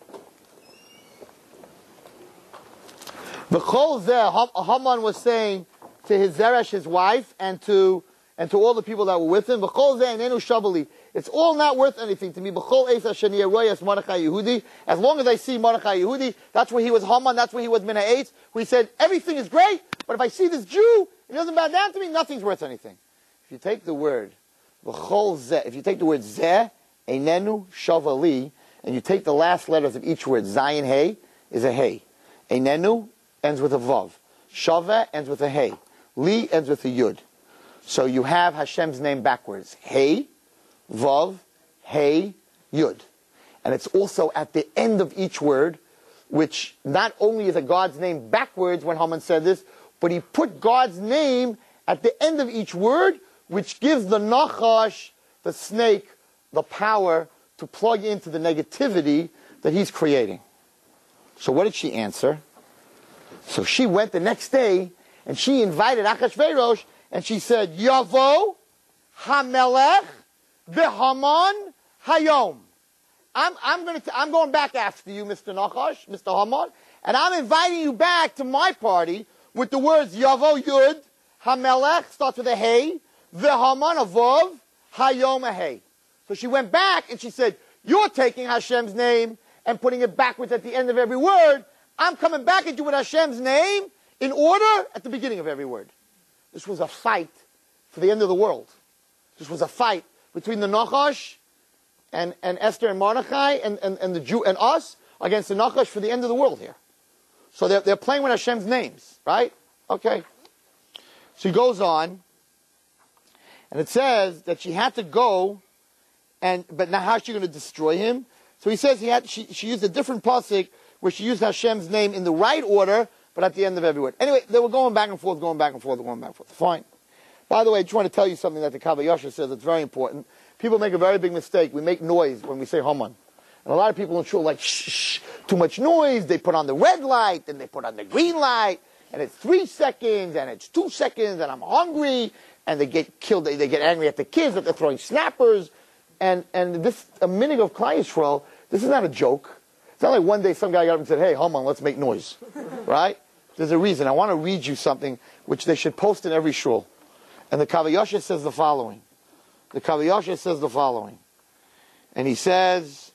V'chol zeh, Haman was saying to his Zeresh, his wife, and to and to all the people that were with him, V'chol zeh enenu shavali. It's all not worth anything to me. B'chol eis hashani aroyas Mordechai Yehudi. As long as I see Mordechai Yehudi, that's where he was Haman, that's where he was Min ha'etz, where he said, everything is great, but if I see this Jew, he doesn't bow down to me, nothing's worth anything. If you take the word, V'chol zeh, if you take the word zeh, enenu shavali, and you take the last letters of each word, Zayin Hey is a Hey. Enenu ends with a Vav. Shaveh ends with a Hey. Li ends with a Yud. So you have Hashem's name backwards. Hey, Vav, Hey, Yud. And it's also at the end of each word, which not only is a God's name backwards when Haman said this, but he put God's name at the end of each word, which gives the Nachash, the snake, the power to plug into the negativity that he's creating. So what did she answer? So she went the next day, and she invited Achashverosh, and she said, Yavo Hamelech v'Haman Hayom. I'm, I'm, gonna t- I'm going back after you, Mister Nachash, Mister Haman, and I'm inviting you back to my party with the words Yavo Yud, Hamelech, starts with a Hey, v'Haman a Vav, Hayom a Hey. So she went back, and she said, you're taking Hashem's name and putting it backwards at the end of every word. I'm coming back at you with Hashem's name in order at the beginning of every word. This was a fight for the end of the world. This was a fight between the Nachash and, and Esther and Mordechai and, and, and the Jew and us against the Nachash for the end of the world here. So they're, they're playing with Hashem's names, right? Okay. So he goes on, and it says that she had to go, and but now how's she going to destroy him? So he says he had she, she used a different pasuk where she used Hashem's name in the right order, but at the end of every word. Anyway, they were going back and forth, going back and forth, going back and forth. Fine. By the way, I just want to tell you something that the Kav HaYashar says that's very important. People make a very big mistake. We make noise when we say Haman. And a lot of people in shul are like, shh, shh, too much noise. They put on the red light, then they put on the green light, and it's three seconds, and it's two seconds, and I'm hungry, and they get killed. They, they get angry at the kids that they're throwing snappers. And, and this, a minute of Klal Yisrael, this is not a joke. It's not like one day some guy got up and said, hey, Haman, let's make noise. Right? There's a reason. I want to read you something which they should post in every shul. And the Kav HaYashar says the following. The Kav HaYashar says the following. And he says,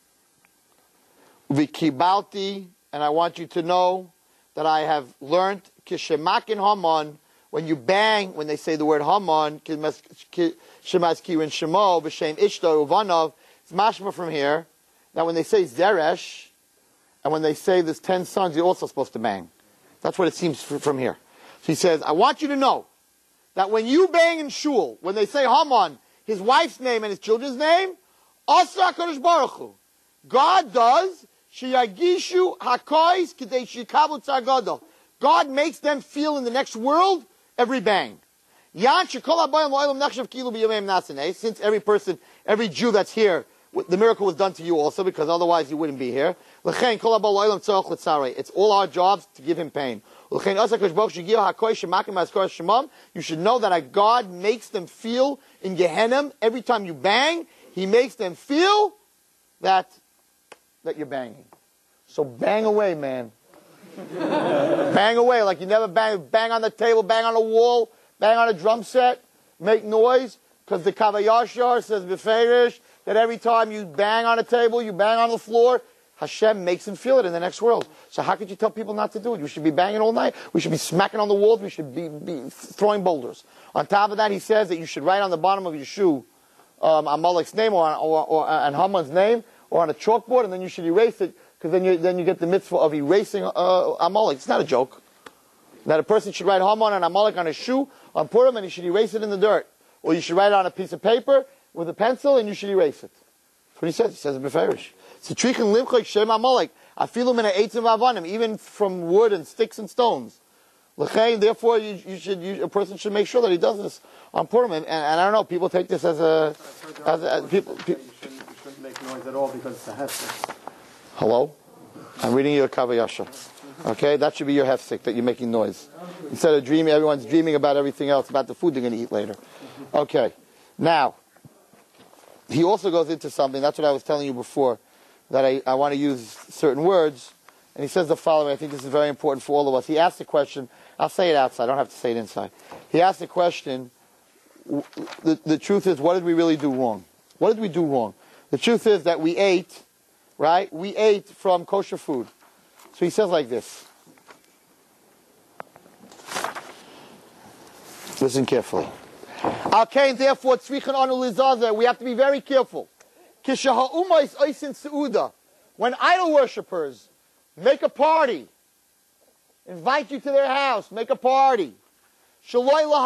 V'kibalti, and I want you to know that I have learned, Kishemakin Haman, when you bang, when they say the word Haman, Shemaz Kirin Shemo, V'shem Ishto Uvanov, it's mashma from here. Now when they say Zeresh, and when they say there's ten sons, you're also supposed to bang. That's what it seems from here. So he says, I want you to know that when you bang in shul, when they say Haman, his wife's name and his children's name, Asa HaKadosh Baruch Hu, God does, Sheyagishu HaKois K'dei Shikabu Tzar Gadol. God makes them feel in the next world every bang. Yan Shekol HaBayim Lo'elam Nachshav Kilu B'Yomim Nasanei. Since every person, every Jew that's here, the miracle was done to you also, because otherwise you wouldn't be here. It's all our jobs to give him pain. You should know that God makes them feel in Gehenna, every time you bang, He makes them feel that, that you're banging. So bang away, man. Bang away like you never bang. Bang on the table, bang on the wall, bang on a drum set, make noise, because the Kavayashar says beferish that every time you bang on a table, you bang on the floor, Hashem makes him feel it in the next world. So how could you tell people not to do it? We should be banging all night. We should be smacking on the walls. We should be, be throwing boulders. On top of that, he says that you should write on the bottom of your shoe um, Amalek's name or, or, or and Haman's name or on a chalkboard, and then you should erase it, because then you, then you get the mitzvah of erasing uh, Amalek. It's not a joke. That a person should write Haman and Amalek on a shoe on Purim, and he should erase it in the dirt. Or you should write it on a piece of paper with a pencil, and you should erase it. That's what he says. He says it beferish. Even from wood and sticks and stones. Therefore, you, you should, you, a person should make sure that he does this on Purim. And, and, and I don't know, people take this as a... As a as people, people, you, shouldn't, you shouldn't make noise at all because it's a hefsek. Hello? I'm reading you a Kavayasha. Okay? That should be your hefsek, that you're making noise. Instead of dreaming, everyone's dreaming about everything else, about the food they're going to eat later. Okay. Now, he also goes into something, that's what I was telling you before, that I, I want to use certain words, and he says the following. I think this is very important for all of us. He asked the question, I'll say it outside, I don't have to say it inside. He asked the question, the, the truth is, what did we really do wrong? What did we do wrong? The truth is that we ate, right? We ate from kosher food. So he says like this. Listen carefully. Okay, therefore, we have to be very careful. When idol worshippers make a party, invite you to their house, make a party, you're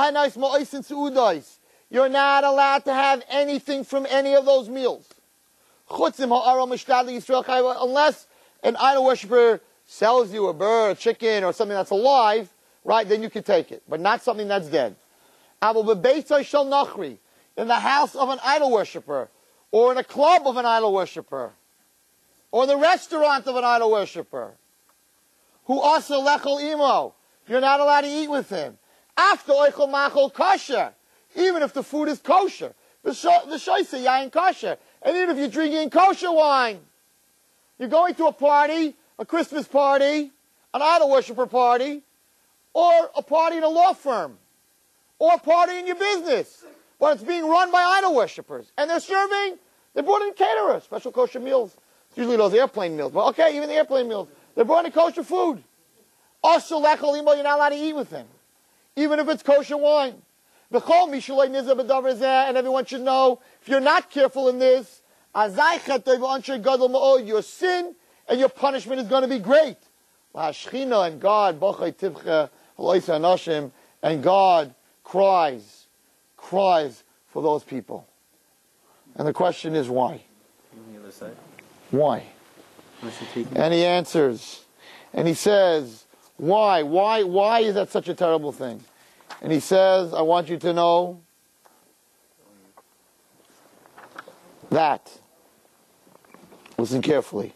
not allowed to have anything from any of those meals. Unless an idol worshipper sells you a bird, a chicken, or something that's alive, right, then you can take it, but not something that's dead. In the house of an idol worshipper, or in a club of an idol worshipper, or the restaurant of an idol worshipper, who asa lechol imo, you're not allowed to eat with him. After oichel machol kosher, even if the food is kosher, the shoyse yain kosher, and even if you're drinking kosher wine, you're going to a party, a Christmas party, an idol worshiper party, or a party in a law firm, or a party in your business, but it's being run by idol worshippers, and they're serving, they brought in caterers, special kosher meals. It's usually those airplane meals, but okay, even the airplane meals. They brought in kosher food. Also, you're not allowed to eat with them, even if it's kosher wine. And everyone should know, if you're not careful in this, your sin and your punishment is going to be great. And God, and God cries, cries for those people. And the question is why? Why? And he answers, and he says, why? Why? Why is that such a terrible thing? And he says, I want you to know that, listen carefully,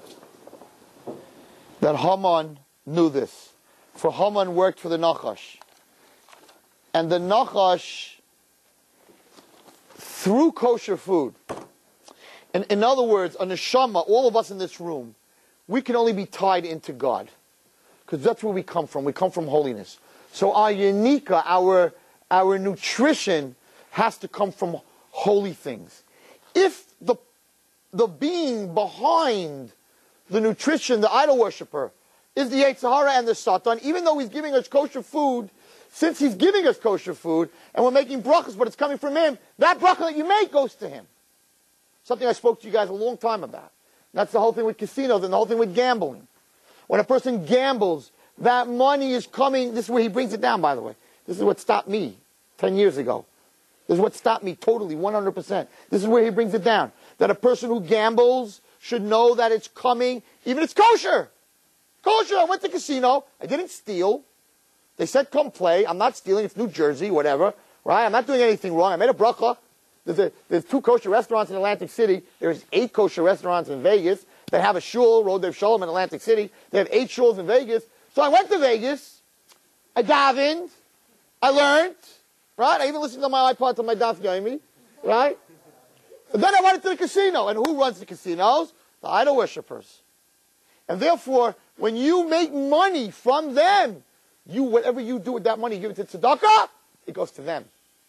that Haman knew this. For Haman worked for the Nachash. And the Nachash, through kosher food, and in other words, a neshama, all of us in this room, we can only be tied into God. Because that's where we come from. We come from holiness. So our yanika, our, our nutrition, has to come from holy things. If the, the being behind the nutrition, the idol worshiper, is the Yetzer Hara and the Satan, even though he's giving us kosher food, since he's giving us kosher food, and we're making brachas, but it's coming from him, that bracha that you make goes to him. Something I spoke to you guys a long time about. That's the whole thing with casinos and the whole thing with gambling. When a person gambles, that money is coming, this is where he brings it down, by the way. This is what stopped me ten years ago. This is what stopped me totally, one hundred percent. This is where he brings it down. That a person who gambles should know that it's coming, even if it's kosher. Kosher, I went to the casino, I didn't steal. They said come play, I'm not stealing, it's New Jersey, whatever. Right? I'm not doing anything wrong, I made a bracha. There's, a, there's two kosher restaurants in Atlantic City. There's eight kosher restaurants in Vegas. They have a shul, Rodev Shalom in Atlantic City. They have eight shuls in Vegas. So I went to Vegas. I davened. I learned. Right? I even listened to my iPod to my daf yomi. Right? And then I went to the casino. And who runs the casinos? The idol worshippers. And therefore, when you make money from them, you whatever you do with that money, you give it to tzedakah, it goes to them.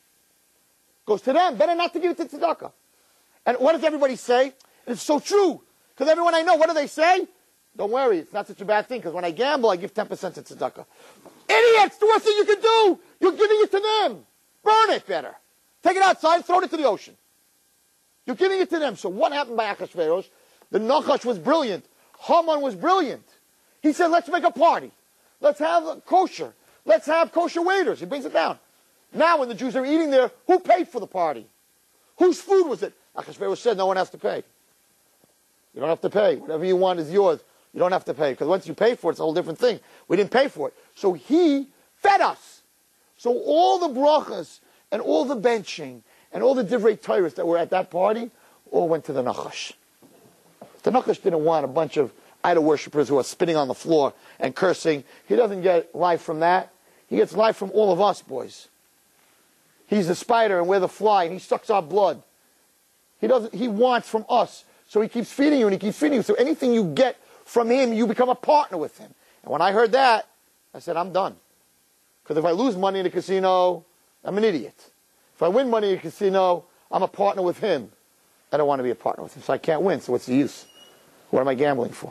It goes to them. Better not to give it to tzedakah. And what does everybody say? And it's so true. Because everyone I know, what do they say? Don't worry, it's not such a bad thing, because when I gamble, I give ten percent to tzedakah. Idiots! The worst thing you can do! You're giving it to them! Burn it better. Take it outside, throw it into the ocean. You're giving it to them. So what happened by Achashverosh? The Nachash was brilliant. Haman was brilliant. He said, let's make a party. Let's have kosher. Let's have kosher waiters. He brings it down. Now when the Jews are eating there, who paid for the party? Whose food was it? Achashverosh said, no one has to pay. You don't have to pay. Whatever you want is yours. You don't have to pay. Because once you pay for it, it's a whole different thing. We didn't pay for it. So he fed us. So all the brachas and all the benching and all the divrei Torahs that were at that party all went to the Nachash. The Nachash didn't want a bunch of idol worshippers who are spitting on the floor and cursing. He doesn't get life from that. He gets life from all of us, boys. He's the spider and we're the fly, and he sucks our blood. He doesn't. He wants from us. So he keeps feeding you and he keeps feeding you. So anything you get from him, you become a partner with him. And when I heard that, I said, I'm done. Because if I lose money in the casino, I'm an idiot. If I win money in the casino, I'm a partner with him. I don't want to be a partner with him, so I can't win. So what's the use? What am I gambling for?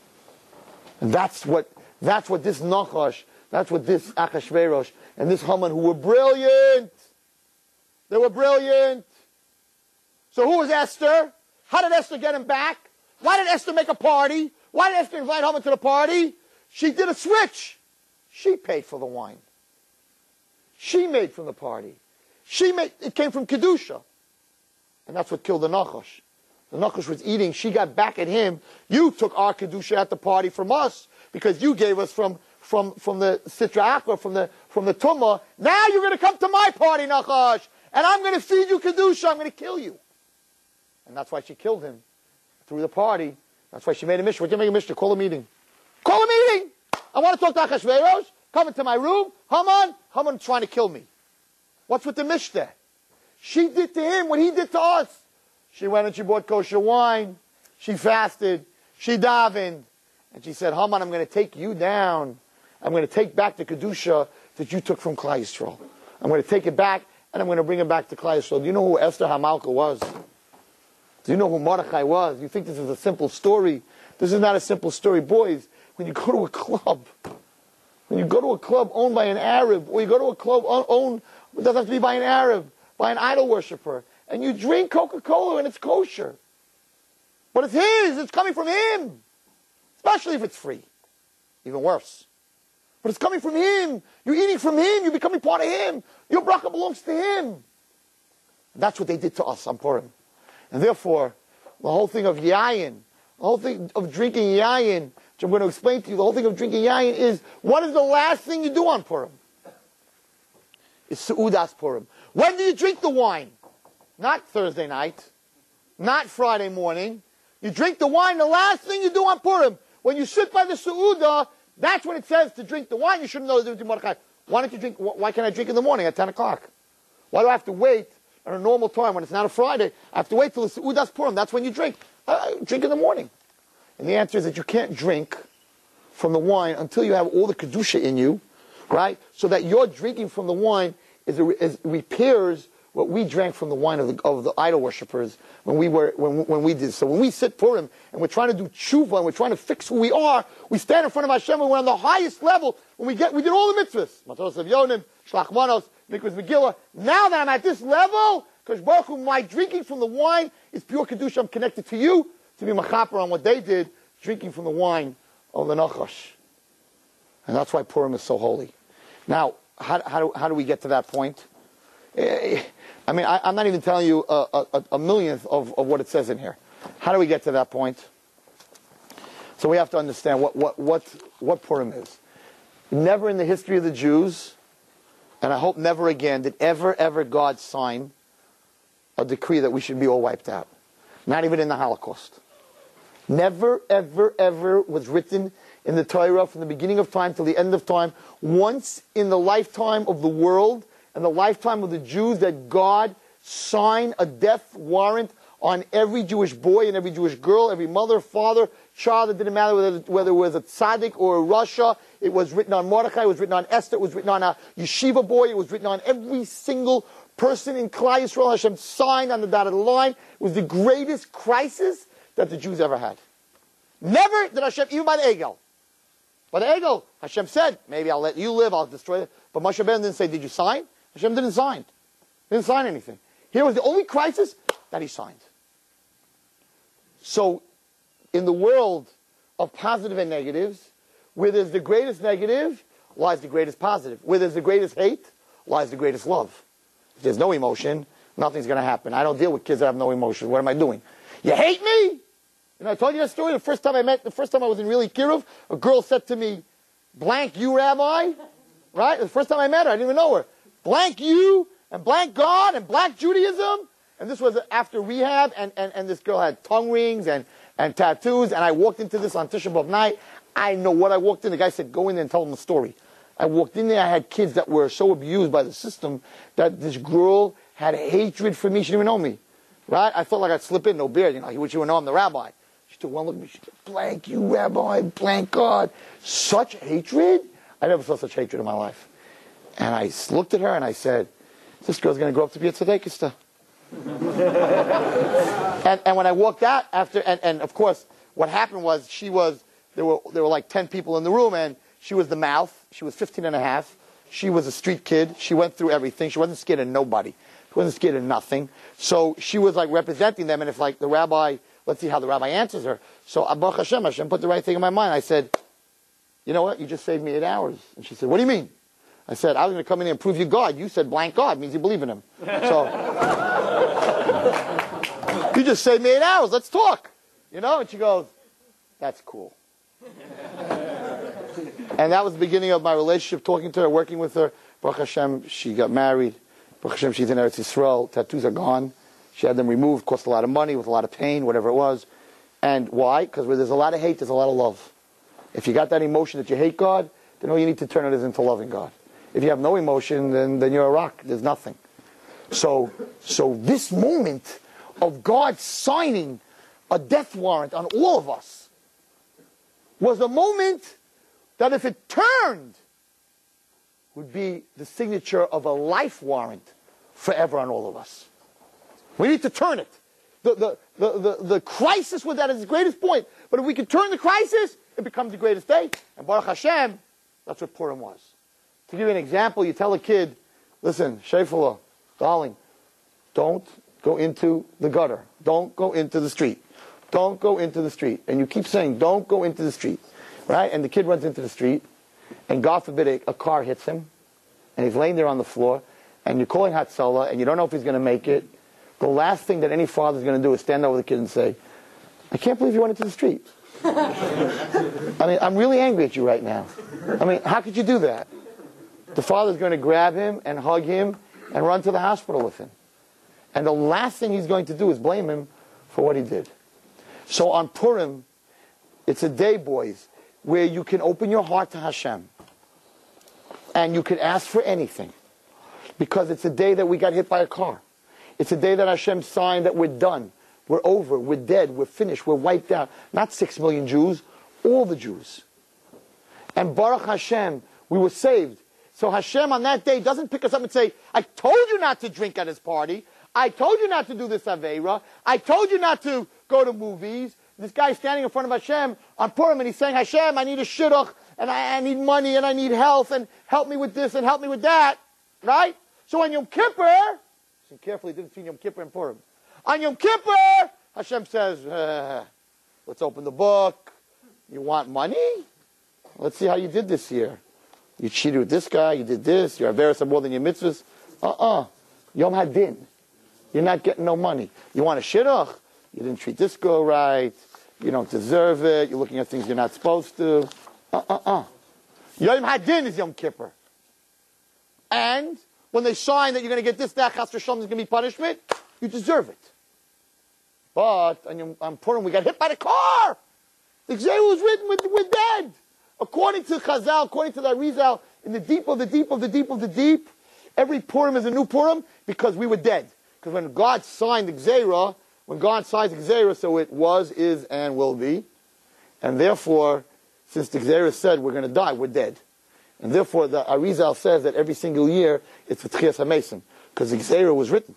And that's what that's what this Nachash, that's what this Achashverosh and this Haman, who were brilliant. They were brilliant. So who was Esther? How did Esther get him back? Why did Esther make a party? Why did Esther invite Haman to the party? She did a switch. She paid for the wine. She made from the party. She made, it came from Kedusha. And that's what killed the Nachash. The Nachash was eating. She got back at him. You took our Kedusha at the party from us because you gave us from, from, from the Sitra Achra, from the, from the Tumah. Now you're going to come to my party, Nachash. And I'm going to feed you Kedusha. I'm going to kill you. And that's why she killed him through the party. That's why she made a mission. What do you make a mission? Call a meeting. Call a meeting! I want to talk to Achashverosh. Come into my room. Haman. Haman trying to kill me. What's with the mishnah? She did to him what he did to us. She went and she bought kosher wine. She fasted. She davened. And she said, Haman, I'm going to take you down. I'm going to take back the Kedusha that you took from Klal Yisrael. I'm going to take it back, and I'm going to bring it back to Klal Yisrael. Do you know who Esther Hamalka was? Do you know who Mordechai was? You think this is a simple story? This is not a simple story. Boys, when you go to a club, when you go to a club owned by an Arab, or you go to a club owned, it doesn't have to be by an Arab, by an idol worshiper, and you drink Coca-Cola and it's kosher. But it's his, it's coming from him. Especially if it's free. Even worse. But it's coming from him. You're eating from him. You're becoming part of him. Your bracha belongs to him. And that's what they did to us on Purim. And therefore, the whole thing of yayin, the whole thing of drinking yayin, which I'm going to explain to you, the whole thing of drinking yayin is, what is the last thing you do on Purim? It's Seudas Purim. When do you drink the wine? Not Thursday night. Not Friday morning. You drink the wine, the last thing you do on Purim. When you sit by the Seudah, that's when it says to drink the wine. You shouldn't know the difference between Mordechai. Why don't you drink, why can't I drink in the morning at ten o'clock? Why do I have to wait at a normal time when it's not a Friday? I have to wait till the Seudas Purim. That's when you drink. Uh, drink in the morning. And the answer is that you can't drink from the wine until you have all the Kedusha in you, right? So that your drinking from the wine is, a, is repairs what we drank from the wine of the, of the idol worshippers when we were when, when we did. So when we sit Purim and we're trying to do tshuva and we're trying to fix who we are, we stand in front of Hashem and we're on the highest level. When we get, we did all the mitzvahs, Matos of Yonim, Shlach Manos, Mikvahs Megillah. Now that I'm at this level, because Baruch Hu, my drinking from the wine is pure kedusha. I'm connected to you to be machaper on what they did, drinking from the wine of the Nachash. And that's why Purim is so holy. Now, how, how, do, how do we get to that point? I mean, I, I'm not even telling you a, a, a millionth of, of what it says in here. How do we get to that point? So we have to understand what, what, what, what Purim is. Never in the history of the Jews, and I hope never again, did ever, ever God sign a decree that we should be all wiped out. Not even in the Holocaust. Never, ever, ever was written in the Torah from the beginning of time till the end of time, once in the lifetime of the world and the lifetime of the Jews, that God signed a death warrant on every Jewish boy and every Jewish girl, every mother, father, child. It didn't matter whether, whether it was a tzaddik or a rasha. It was written on Mordechai, it was written on Esther, it was written on a yeshiva boy, it was written on every single person in Klal Yisrael. Hashem signed on the dotted line. It was the greatest crisis that the Jews ever had. Never did Hashem, even by the Egel. By the Egel, Hashem said, maybe I'll let you live, I'll destroy it. But Moshe Rabbeinu didn't say, did you sign? Hashem didn't sign. He didn't sign anything. Here was the only crisis that he signed. So, in the world of positive and negatives, where there's the greatest negative, lies the greatest positive. Where there's the greatest hate, lies the greatest love. If there's no emotion, nothing's going to happen. I don't deal with kids that have no emotion. What am I doing? You hate me? You know, I told you that story. The first time I met, the first time I was in really Kiruv, a girl said to me, blank you, Rabbi. Right? The first time I met her, I didn't even know her. Blank you, and blank God, and black Judaism. And this was after rehab, and, and, and this girl had tongue rings and, and tattoos, and I walked into this on Tisha B'Av night. I know what I walked in. The guy said, go in there and tell them the story. I walked in there, I had kids that were so abused by the system that this girl had hatred for me. She didn't even know me. Right? I felt like I'd slip in, no beard. You know, which you would know I'm the rabbi. She took one look at me. She said, blank you, Rabbi, blank God. Such hatred? I never saw such hatred in my life. And I looked at her and I said, this girl's going to grow up to be a tzedekista. and, and when I walked out after, and, and of course, what happened was she was, there were, there were like ten people in the room, and she was the mouth. She was fifteen and a half. She was a street kid. She went through everything. She wasn't scared of nobody. She wasn't scared of nothing. So she was like representing them, and if like the rabbi, let's see how the rabbi answers her. So Baruch Hashem, Hashem put the right thing in my mind. I said, you know what, you just saved me eight hours. And she said, what do you mean? I said, I was going to come in here and prove you God. You said blank God, means you believe in him. So, you just saved me eight hours, let's talk. You know, and she goes, that's cool. And that was the beginning of my relationship, talking to her, working with her. Baruch Hashem, she got married. Baruch Hashem, she's in Eretz Yisrael. Tattoos are gone. She had them removed, cost a lot of money, with a lot of pain, whatever it was. And why? Because where there's a lot of hate, there's a lot of love. If you got that emotion that you hate God, then all you need to turn it is into loving God. If you have no emotion, then, then you're a rock. There's nothing. So, so this moment of God signing a death warrant on all of us was a moment that, if it turned, would be the signature of a life warrant forever on all of us. We need to turn it. The, the, the, the, the crisis was at its greatest point. But if we could turn the crisis, it becomes the greatest day. And Baruch Hashem, that's what Purim was. To give you an example, you tell a kid, listen, Shefala, darling, don't go into the gutter. Don't go into the street. Don't go into the street. And you keep saying, don't go into the street. Right? And the kid runs into the street, and God forbid a, a car hits him, and he's laying there on the floor, and you're calling Hatzalah, and you don't know if he's going to make it. The last thing that any father is going to do is stand over the kid and say, I can't believe you went into the street. I mean, I'm really angry at you right now. I mean, how could you do that? The father's going to grab him and hug him and run to the hospital with him. And the last thing he's going to do is blame him for what he did. So on Purim, it's a day, boys, where you can open your heart to Hashem. And you can ask for anything. Because it's a day that we got hit by a car. It's a day that Hashem signed that we're done. We're over. We're dead. We're finished. We're wiped out. Not six million Jews. All the Jews. And Baruch Hashem, we were saved. So Hashem on that day doesn't pick us up and say, I told you not to drink at his party. I told you not to do this Aveira. I told you not to go to movies. This guy's standing in front of Hashem on Purim and he's saying, Hashem, I need a shidduch, and I, I need money, and I need health, and help me with this, and help me with that. Right? So on Yom Kippur, listen carefully, difference between Yom Kippur and Purim. On Yom Kippur, Hashem says, uh, let's open the book. You want money? Let's see how you did this year. You cheated with this guy, you did this, your Averis are more than your mitzvahs. Uh-uh. Yom Hadin. You're not getting no money. You want a shidduch? You didn't treat this girl right. You don't deserve it. You're looking at things you're not supposed to. Uh-uh-uh. Yom Hadin is Yom Kippur. And when they sign that you're going to get this, that, Chas v'Shalom, is going to be punishment, You deserve it. But on, on Purim, we got hit by the car. The Gzeira was written, with, we're dead. According to Chazal, according to the Arizal, in the deep of the deep of the deep of the deep, every Purim is a new Purim because we were dead. Because when God signed the Gzeira, when God signs the Gzeira, so it was, is, and will be. And therefore, since the Gzeira said we're going to die, we're dead. And therefore, the Arizal says that every single year it's the Tchias HaMesim, because the Gzeira was written.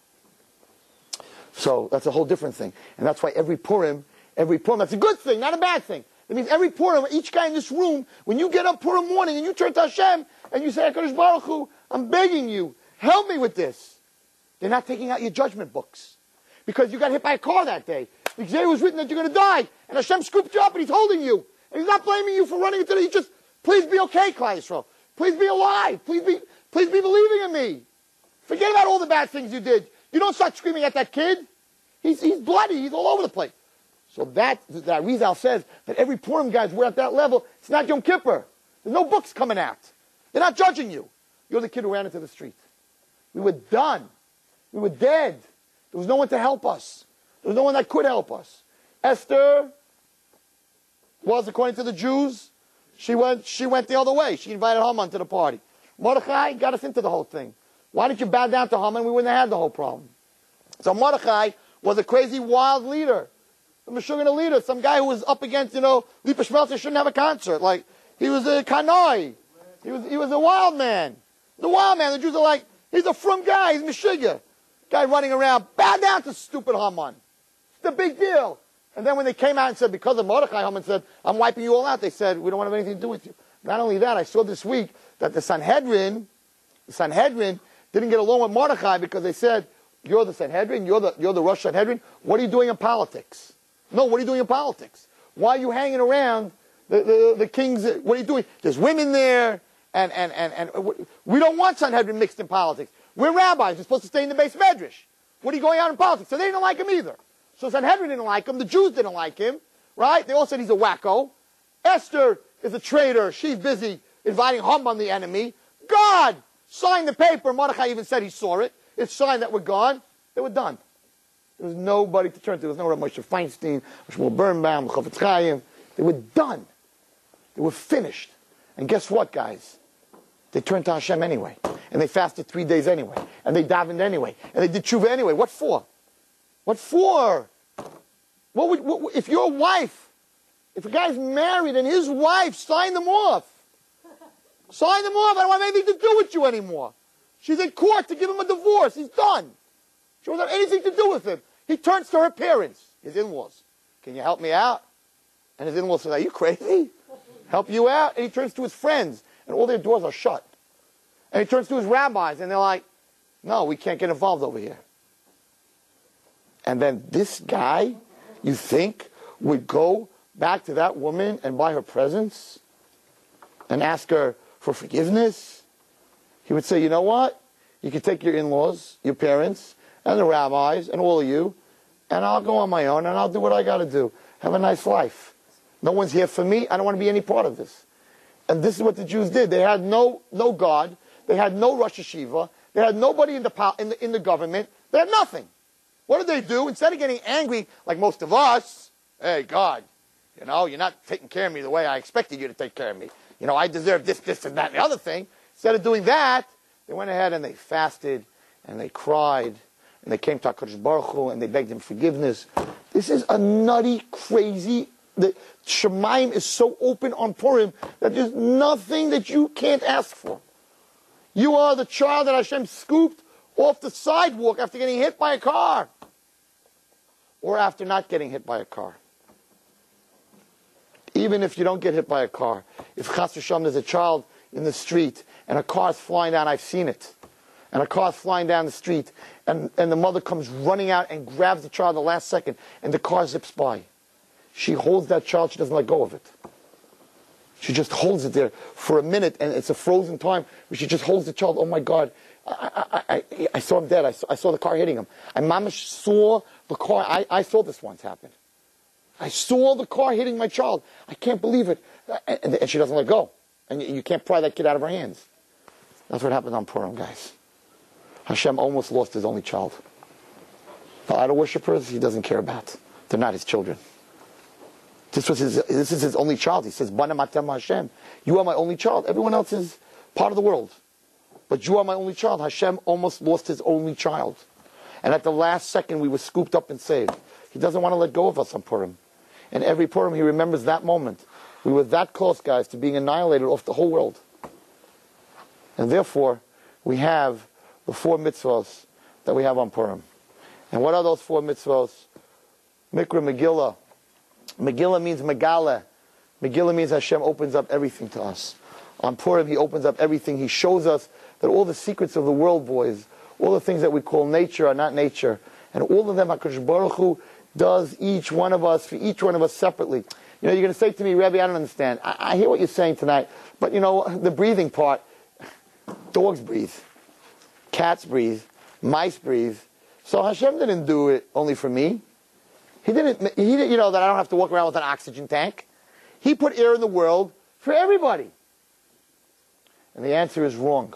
So that's a whole different thing. And that's why every Purim, every Purim, that's a good thing, not a bad thing. It means every Purim, each guy in this room, when you get up Purim morning and you turn to Hashem and you say, HaKadosh Baruch Hu, I'm begging you, help me with this. They're not taking out your judgment books. Because you got hit by a car that day. The Gzeira was written that you're going to die. And Hashem scooped you up and He's holding you. And He's not blaming you for running into the... He just, please be okay, Klal Yisrael. Please be alive. Please be, please be believing in me. Forget about all the bad things you did. You don't start screaming at that kid. He's, he's bloody. He's all over the place. So that, that Rizal says that every Purim, guys, we're at that level. It's not Yom Kippur. There's no books coming out. They're not judging you. You're the kid who ran into the street. We were done. We were dead. There was no one to help us. There was no one that could help us. Esther was, according to the Jews, she went, she went the other way. She invited Haman to the party. Mordechai got us into the whole thing. Why didn't you bow down to Haman? We wouldn't have had the whole problem. So Mordechai was a crazy, wild leader. A Meshuggah leader. Some guy who was up against, you know, Lipa Schmelzer shouldn't have a concert. Like, he was a kanoi. He was, he was a wild man. The wild man. The Jews are like, he's a frum guy. He's Meshuggah. Guy running around. Bow down to stupid Haman. It's the big deal. And then when they came out and said, because of Mordechai, Haman said, I'm wiping you all out. They said, we don't want to have anything to do with you. Not only that, I saw this week that the Sanhedrin, the Sanhedrin didn't get along with Mordechai because they said, you're the Sanhedrin, you're the, you're the Rosh Sanhedrin. What are you doing in politics? No, what are you doing in politics? Why are you hanging around the, the, the kings? What are you doing? There's women there, and, and, and, and we don't want Sanhedrin mixed in politics. We're rabbis. We're supposed to stay in the base medrash. What are you going out in politics? So they didn't like him either. So Sanhedrin didn't like him. The Jews didn't like him, right? They all said he's a wacko. Esther is a traitor. She's busy inviting Haman, the enemy. God signed the paper. Mordechai even said he saw it. It's signed that we're gone. They were done. There was nobody to turn to. There was no Rav Moshe Feinstein, Shmuel Birnbaum, Chofetz Chaim. They were done. They were finished. And guess what, guys? They turned to Hashem anyway. And they fasted three days anyway. And they davened anyway. And they did tshuva anyway. What for? What for? What would, what, if your wife, if a guy's married and his wife signed them off, sign them off, I don't want anything to do with you anymore. She's in court to give him a divorce. He's done. She doesn't have anything to do with him. He turns to her parents, his in-laws. Can you help me out? And his in-laws say, are you crazy? Help you out? And he turns to his friends, and all their doors are shut. And he turns to his rabbis, and they're like, no, we can't get involved over here. And then this guy, you think, would go back to that woman and buy her presents and ask her for forgiveness? He would say, you know what? You can take your in-laws, your parents, and the rabbis, and all of you, and I'll go on my own, and I'll do what I got to do. Have a nice life. No one's here for me. I don't want to be any part of this. And this is what the Jews did. They had no, no God. They had no Rosh Hashiva. They had nobody in the, in the, in the government. They had nothing. What did they do? Instead of getting angry like most of us, hey, God, you know, you're not taking care of me the way I expected you to take care of me. You know, I deserve this, this, and that, and the other thing. Instead of doing that, they went ahead and they fasted, and they cried, and they came to HaKadosh Baruch Hu, and they begged him forgiveness. This is a nutty, crazy, the Shemaim is so open on Purim that there's nothing that you can't ask for. You are the child that Hashem scooped off the sidewalk after getting hit by a car. Or after not getting hit by a car. Even if you don't get hit by a car. If Chas v'Shalom there's a child in the street and a car is flying down, I've seen it. And a car is flying down the street and, and the mother comes running out and grabs the child at the last second and the car zips by. She holds that child, she doesn't let go of it. She just holds it there for a minute and it's a frozen time where she just holds the child. Oh my God, I, I, I, I saw him dead. I saw, I saw the car hitting him. I mamash saw the car. I, I saw this once happen. I saw the car hitting my child. I can't believe it. And, and she doesn't let go. And you, you can't pry that kid out of her hands. That's what happened on Purim, guys. Hashem almost lost his only child. The idol worshippers, he doesn't care about. They're not his children. This was his. This is his only child. He says, "Bana matem Hashem." You are my only child. Everyone else is part of the world, but you are my only child. Hashem almost lost his only child, and at the last second, we were scooped up and saved. He doesn't want to let go of us on Purim, and every Purim he remembers that moment. We were that close, guys, to being annihilated off the whole world, and therefore, we have the four mitzvahs that we have on Purim. And what are those four mitzvahs? Mikra Megillah. Megillah means Megala. Megillah means Hashem opens up everything to us. On Purim, he opens up everything. He shows us that all the secrets of the world, boys, all the things that we call nature are not nature. And all of them, HaKadosh Baruch Hu does each one of us, for each one of us separately. You know, you're going to say to me, Rebbe, I don't understand. I, I hear what you're saying tonight. But, you know, the breathing part, dogs breathe. Cats breathe. Mice breathe. So Hashem didn't do it only for me. He didn't, he didn't, you know, that I don't have to walk around with an oxygen tank. He put air in the world for everybody. And the answer is wrong.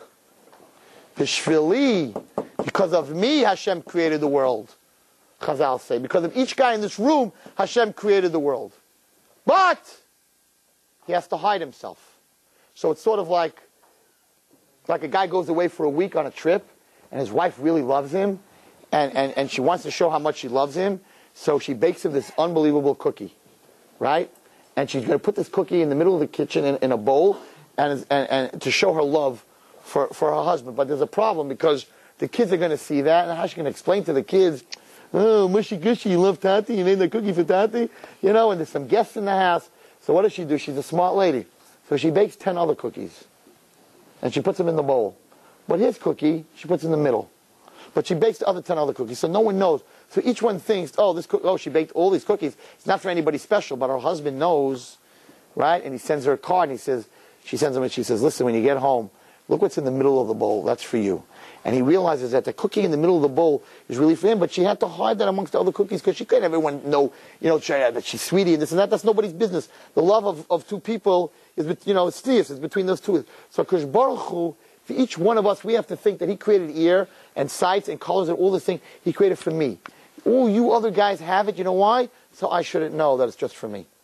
Bishvili, because of me, Hashem created the world. Chazal say, because of each guy in this room, Hashem created the world. But he has to hide himself. So it's sort of like, like a guy goes away for a week on a trip, and his wife really loves him, and, and, and she wants to show how much she loves him. So she bakes him this unbelievable cookie, right? And she's going to put this cookie in the middle of the kitchen in, in a bowl and, and, and to show her love for, for her husband. But there's a problem because the kids are going to see that. And how's she going to explain to the kids, oh, mushy gushy, you love Tati, you made the cookie for Tati? You know, and there's some guests in the house. So what does she do? She's a smart lady. So she bakes ten other cookies. And she puts them in the bowl. But his cookie, she puts in the middle. But she bakes the other ten other cookies, so no one knows. So each one thinks, oh, this, oh, she baked all these cookies. It's not for anybody special, but her husband knows, right? And he sends her a card, and he says, she sends him, and she says, listen, when you get home, look what's in the middle of the bowl. That's for you. And he realizes that the cookie in the middle of the bowl is really for him, but she had to hide that amongst the other cookies because she couldn't everyone know, you know, that she's sweetie and this and that. That's nobody's business. The love of, of two people is, you know, it's serious. It's between those two. So Kadosh Baruch Hu, for each one of us, we have to think that he created ear and sights and colors and all the things he created for me. All you other guys have it. You know why? So I shouldn't know that it's just for me.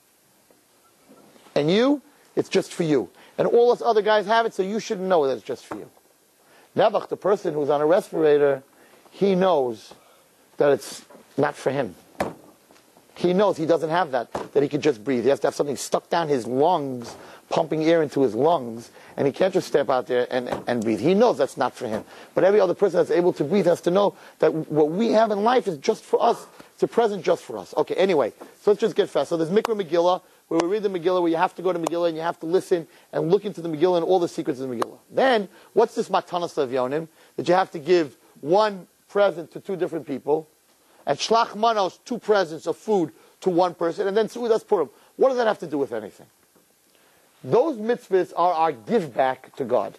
And you, it's just for you. And all us other guys have it, so you shouldn't know that it's just for you. Nebuch, the person who's on a respirator, he knows that it's not for him. He knows he doesn't have that, that he can just breathe. He has to have something stuck down his lungs, pumping air into his lungs, and he can't just step out there and, and breathe. He knows that's not for him. But every other person that's able to breathe has to know that what we have in life is just for us. It's a present just for us. Okay, anyway, so let's just get fast. So there's Mikra Megillah, where we read the Megillah, where you have to go to Megillah and you have to listen and look into the Megillah and all the secrets of the Megillah. Then, what's this Matanas Levyonim? That you have to give one present to two different people, and Shlach Manos, two presents of food to one person, and then Seudas Purim. What does that have to do with anything? Those mitzvahs are our give back to God.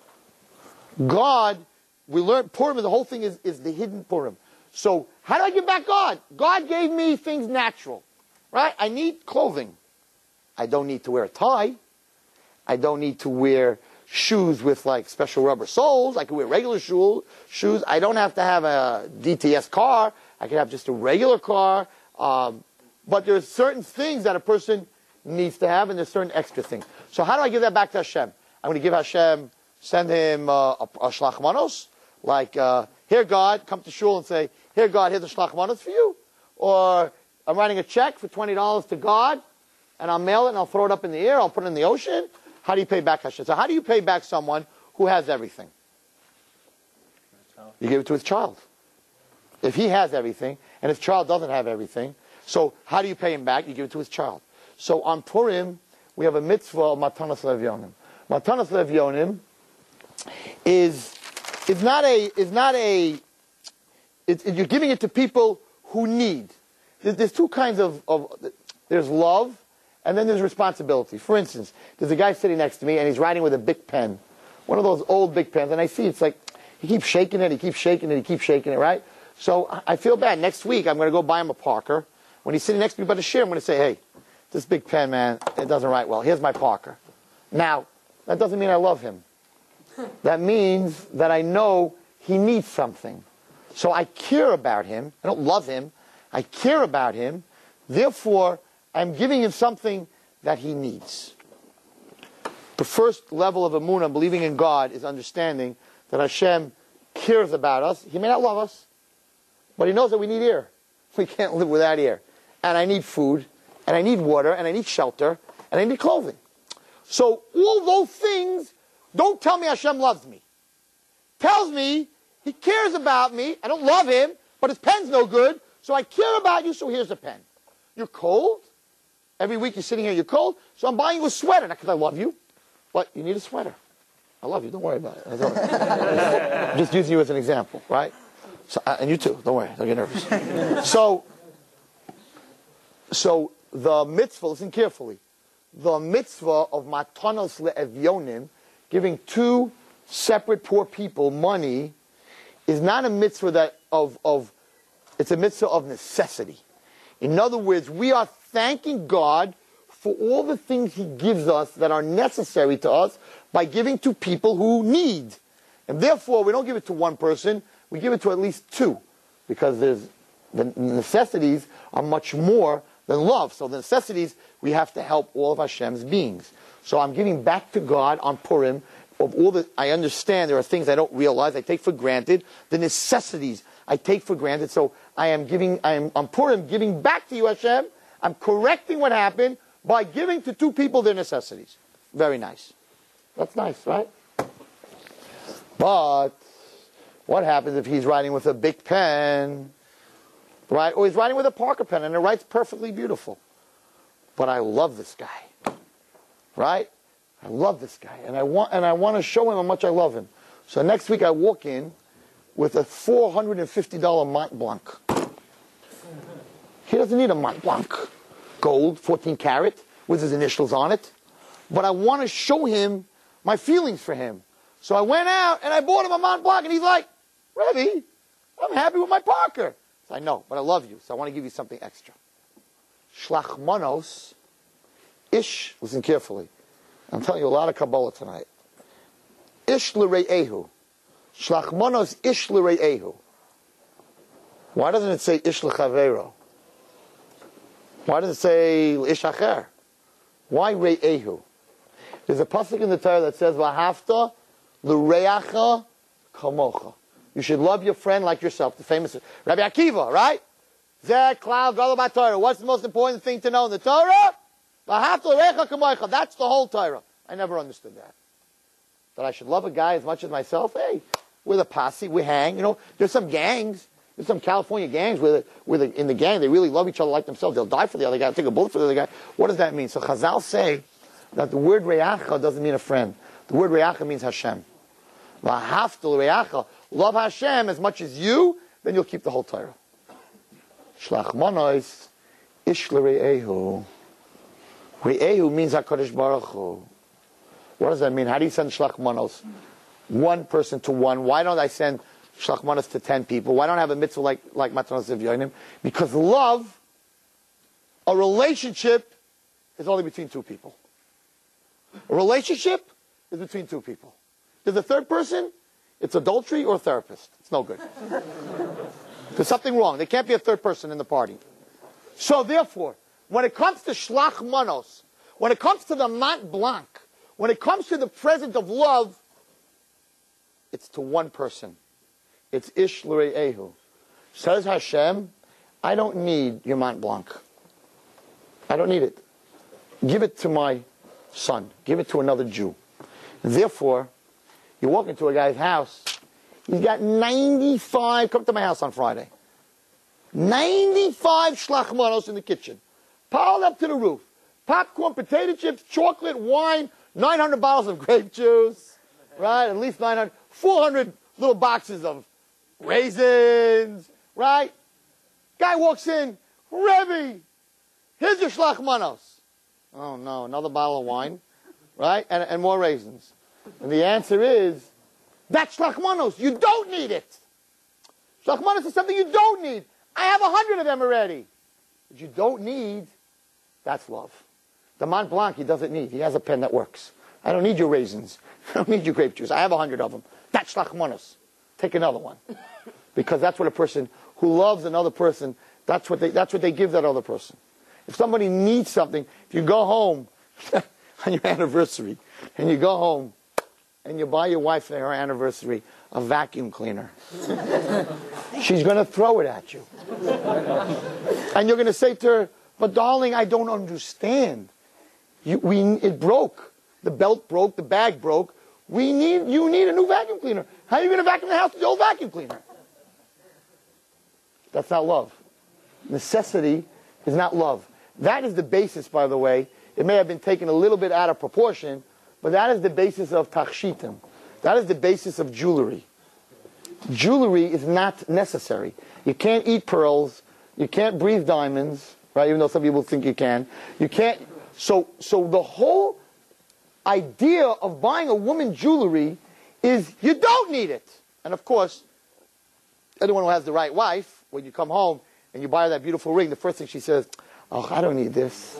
God, we learn Purim, the whole thing is, is the hidden Purim. So, how do I give back God? God gave me things natural, right? I need clothing. I don't need to wear a tie. I don't need to wear shoes with like special rubber soles. I can wear regular shoe, shoes. I don't have to have a D T S car. I can have just a regular car. Um, but there's certain things that a person needs to have, and there's certain extra things. So how do I give that back to Hashem? I'm going to give Hashem, send him uh, a, a shlach manos, like, uh, here God, come to shul and say, here God, here's a shlach manos for you. Or I'm writing a check for twenty dollars to God, and I'll mail it and I'll throw it up in the air, I'll put it in the ocean. How do you pay back Hashem? So how do you pay back someone who has everything? You give it to his child. If he has everything, and his child doesn't have everything, so how do you pay him back? You give it to his child. So on Purim, we have a mitzvah of Matanas Levyonim. Matanas Levyonim is, is not a, is not a, it, it, you're giving it to people who need. There's, there's two kinds of, of, there's love, and then there's responsibility. For instance, there's a guy sitting next to me, and he's writing with a big pen. One of those old big pens, and I see it's like, he keeps shaking it, he keeps shaking it, he keeps shaking it, right? So I feel bad. Next week, I'm going to go buy him a Parker. When he's sitting next to me by the share, I'm going to say, hey, this big pen, man, it doesn't write well. Here's my Parker. Now, that doesn't mean I love him. That means that I know he needs something. So I care about him. I don't love him. I care about him. Therefore, I'm giving him something that he needs. The first level of emunah, believing in God, is understanding that Hashem cares about us. He may not love us, but He knows that we need air. We can't live without air. And I need food, and I need water, and I need shelter, and I need clothing. So all those things don't tell me Hashem loves me. Tells me He cares about me. I don't love Him, but His pen's no good, so I care about you, so here's a pen. You're cold. Every week you're sitting here, you're cold, so I'm buying you a sweater, not because I love you, but you need a sweater. I love you, don't worry about it. I'm just using you as an example, right? So, uh, and you too, don't worry, don't get nervous. so, so the mitzvah, listen carefully, the mitzvah of matanos le'evyonim, giving two separate poor people money, is not a mitzvah that of, of it's a mitzvah of necessity. In other words, we are thanking God for all the things He gives us that are necessary to us by giving to people who need. And therefore, we don't give it to one person, we give it to at least two. Because there's, the necessities are much more than love. So the necessities, we have to help all of Hashem's beings. So I'm giving back to God on Purim of all the, I understand there are things I don't realize, I take for granted. The necessities I take for granted. So I am giving, I am on Purim giving back to you, Hashem. I'm correcting what happened by giving to two people their necessities. Very nice. That's nice, right? But what happens if he's writing with a big pen, right? Or he's writing with a Parker pen and it writes perfectly beautiful. But I love this guy, right? I love this guy, and I want and I want to show him how much I love him. So next week I walk in with a four hundred fifty dollars Mont Blanc. He doesn't need a Mont Blanc, gold, fourteen karat, with his initials on it. But I want to show him my feelings for him. So I went out and I bought him a Mont Blanc, and he's like, Rebbe, I'm happy with my Parker. So I know, but I love you, so I want to give you something extra. Shlach manos, ish, listen carefully. I'm telling you a lot of Kabbalah tonight. Ish l're'ehu. Shlach manos ish l're'ehu. Why doesn't it say ish l'chavero? Why does it say ish acher? Why re'ehu? There's a pasuk in the Torah that says, V'hafta l're'acha kamocha. You should love your friend like yourself. The famous Rabbi Akiva, right? Zeh Klav Galabat Torah. What's the most important thing to know in the Torah? V'hafta l're'acha kamocha. That's the whole Torah. I never understood that. That I should love a guy as much as myself. Hey, we're the posse. We hang. You know, there's some gangs. There's some California gangs where, the, where the, in the gang they really love each other like themselves. They'll die for the other guy, take a bullet for the other guy. What does that mean? So Chazal say that the word re'acha doesn't mean a friend. The word re'acha means Hashem. V'haftal re'acha. Love Hashem as much as you, then you'll keep the whole Torah. Shlach manos ish l're'ehu. Re'ehu means HaKadosh Baruch Hu. What does that mean? How do you send shlach manos? One person to one. Why don't I send shlach manos to ten people? Why don't I have a mitzvah like, like Matanos Evyonim? Because love, a relationship, is only between two people. A relationship is between two people. There's a third person, it's adultery or a therapist. It's no good. There's something wrong. There can't be a third person in the party. So therefore, when it comes to shlach manos, when it comes to the Mont Blanc, when it comes to the present of love, it's to one person. It's ish l're'ehu. Says Hashem, I don't need your Mont Blanc. I don't need it. Give it to my son. Give it to another Jew. Therefore, you walk into a guy's house, he's got ninety-five, come to my house on Friday, ninety-five shlach manos in the kitchen, piled up to the roof. Popcorn, potato chips, chocolate, wine, nine hundred bottles of grape juice, right? At least nine hundred, four hundred little boxes of raisins, right? Guy walks in, Rebbe, here's your shlach manos. Oh no, another bottle of wine, right? And, and more raisins. And the answer is, that's shlach manos. You don't need it. Shlach manos is something you don't need. I have a hundred of them already. But you don't need, that's love. The Mont Blanc he doesn't need. He has a pen that works. I don't need your raisins. I don't need your grape juice. I have a hundred of them. That's shlach manos. Take another one. Because that's what a person who loves another person, that's what they, that's what they give that other person. If somebody needs something, if you go home on your anniversary, and you go home, and you buy your wife for her anniversary a vacuum cleaner, she's going to throw it at you. And you're going to say to her, but darling, I don't understand. You, we, it broke. The belt broke, the bag broke. We need, you need a new vacuum cleaner. How are you going to vacuum the house with the old vacuum cleaner? That's not love. Necessity is not love. That is the basis, by the way. It may have been taken a little bit out of proportion, but that is the basis of tachshitim. That is the basis of jewelry. Jewelry is not necessary. You can't eat pearls. You can't breathe diamonds, right? Even though some people think you can. You can't. So, so the whole idea of buying a woman jewelry is you don't need it. And of course, anyone who has the right wife, when you come home and you buy her that beautiful ring, the first thing she says, oh, I don't need this.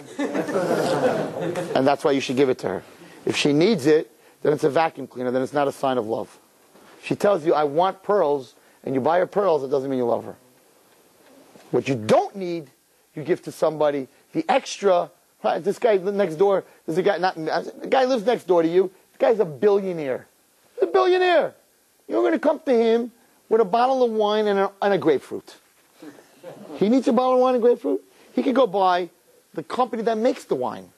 And that's why you should give it to her. If she needs it, then it's a vacuum cleaner, then it's not a sign of love. She tells you, I want pearls, and you buy her pearls, it doesn't mean you love her. What you don't need, you give to somebody. The extra, right, this guy next door, there's a guy, not, the guy lives next door to you, this guy's a billionaire. He's a billionaire. You're going to come to him with a bottle of wine and a, and a grapefruit. He needs a bottle of wine and grapefruit? He could go buy the company that makes the wine.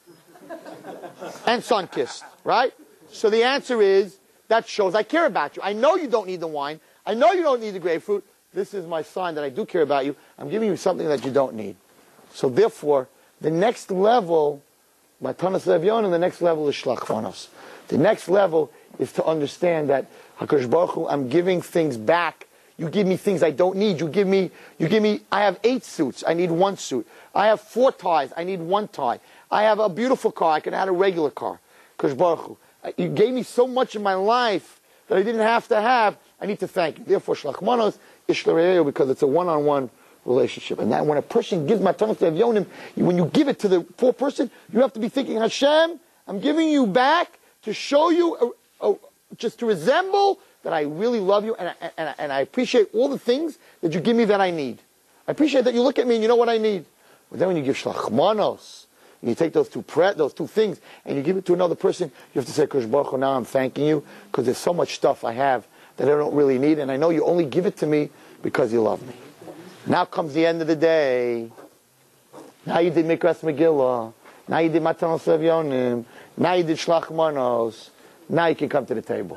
And Sunkist, right? So the answer is, that shows I care about you. I know you don't need the wine. I know you don't need the grapefruit. This is my sign that I do care about you. I'm giving you something that you don't need. So therefore, the next level, Matanas Levyon, the next level is Shlach Manos. The next level is to understand that HaKadosh Baruch Hu, I'm giving things back. You give me things I don't need. You give me, you give me, I have eight suits. I need one suit. I have four ties. I need one tie. I have a beautiful car. I can add a regular car. HaKadosh Baruch Hu, you gave me so much in my life that I didn't have to have. I need to thank you. Therefore, Shlach Manos is Shlareo, because it's a one-on-one relationship. And that when a person gives Matanos Levyonim, when you give it to the poor person, you have to be thinking, Hashem, I'm giving you back to show you, a, a, just to resemble that I really love you, and, and, and I appreciate all the things that you give me that I need. I appreciate that you look at me and you know what I need. But then when you give Shlach Manos, and you take those two pre- those two things and you give it to another person, you have to say, Kosh Baruch Hu, now I'm thanking you because there's so much stuff I have that I don't really need, and I know you only give it to me because you love me. Now comes the end of the day. Now you did Mikras Megillah. Now you did Matanos Levyonim. Now you did Shlach Manos. Now you can come to the table.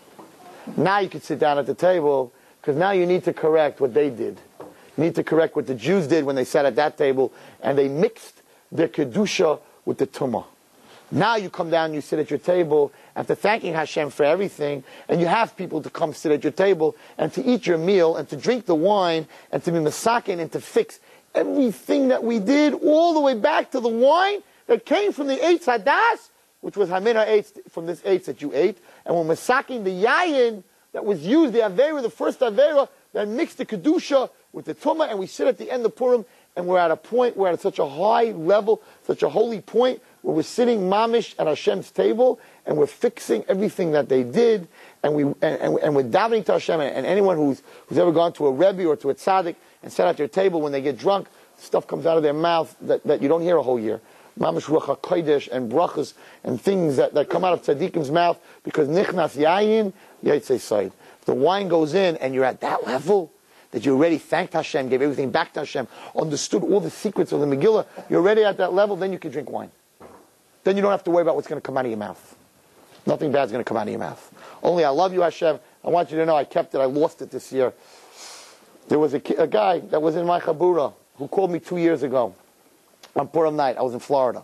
Now you can sit down at the table, because now you need to correct what they did. You need to correct what the Jews did when they sat at that table and they mixed their Kedusha with the Tumah. Now you come down, you sit at your table after thanking Hashem for everything, and you have people to come sit at your table and to eat your meal and to drink the wine and to be masakin and to fix everything that we did all the way back to the wine that came from the Eitz Hadas, which was Hamina Eitz, from this Eitz that you ate, and we're masaking the Yayin that was used, the Avera, the first Avera, that mixed the Kedusha with the Tumah, and we sit at the end of Purim, and we're at a point, we're at such a high level, such a holy point, where we're sitting mamish at Hashem's table, and we're fixing everything that they did, and, we, and, and, and we're davening to Hashem, and, and anyone who's, who's ever gone to a Rebbe or to a Tzaddik and sat at their table, when they get drunk, stuff comes out of their mouth that, that you don't hear a whole year. Mamish Ruach HaKodesh and brachas and things that, that come out of Tzaddikim's mouth, because Nichnas Yayin, Yaitse Said. If the wine goes in and you're at that level, that you already thanked Hashem, gave everything back to Hashem, understood all the secrets of the Megillah, you're already at that level, then you can drink wine. Then you don't have to worry about what's going to come out of your mouth. Nothing bad's going to come out of your mouth. Only I love you, Hashem. I want you to know I kept it, I lost it this year. There was a, a guy that was in my Chabura who called me two years ago on Purim night. I was in Florida.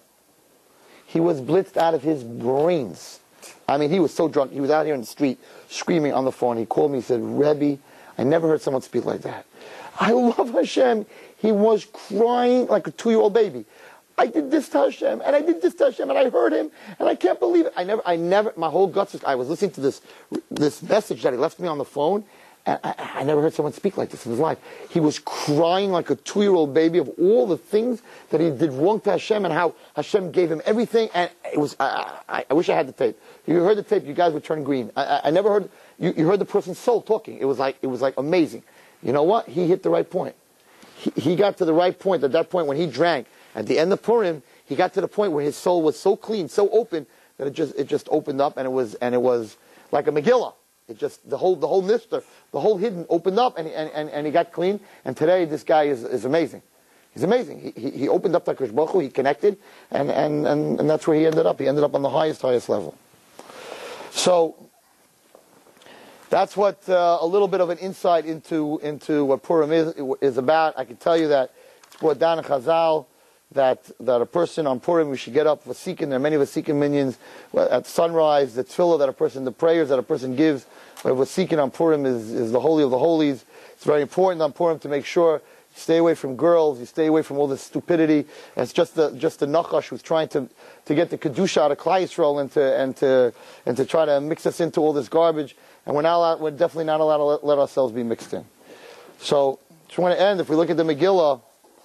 He was blitzed out of his brains. I mean, he was so drunk. He was out here in the street screaming on the phone. He called me, he said, Rebbe, I never heard someone speak like that. I love Hashem. He was crying like a two-year-old baby. I did this to Hashem, and I did this to Hashem, and I heard him, and I can't believe it. I never, I never, my whole guts, I was listening to this, this message that he left me on the phone, and I, I never heard someone speak like this in his life. He was crying like a two-year-old baby of all the things that he did wrong to Hashem, and how Hashem gave him everything, and it was, I, I, I wish I had the tape. If you heard the tape, you guys would turn green. I, I, I never heard, you, you heard the person's soul talking. It was like, it was like amazing. You know what? He hit the right point. He, he got to the right point. At that point, when he drank, at the end of Purim, he got to the point where his soul was so clean, so open, that it just it just opened up, and it was and it was like a Megillah. It just the whole the whole nifter, the whole hidden opened up, and and, and, and he got clean. And today, this guy is, is amazing. He's amazing. He, he, he opened up like Baruch Hu, he connected, and, and, and, and that's where he ended up. He ended up on the highest, highest level. So, that's what uh, a little bit of an insight into into what Purim is, is about. I can tell you that it's brought down in Chazal that, that a person on Purim, we should get up Vasikin. There are many Vasikin minions. At sunrise, the tefillah that a person, the prayers that a person gives, Vasikin on Purim is, is the Holy of the Holies. It's very important on Purim to make sure you stay away from girls, you stay away from all this stupidity. And it's just the just the Nachash who's trying to, to get the Kedusha out of Klal Yisrael and to, and, to, and to try to mix us into all this garbage. And we're, not allowed, we're definitely not allowed to let, let ourselves be mixed in. So, just want to end. If we look at the Megillah,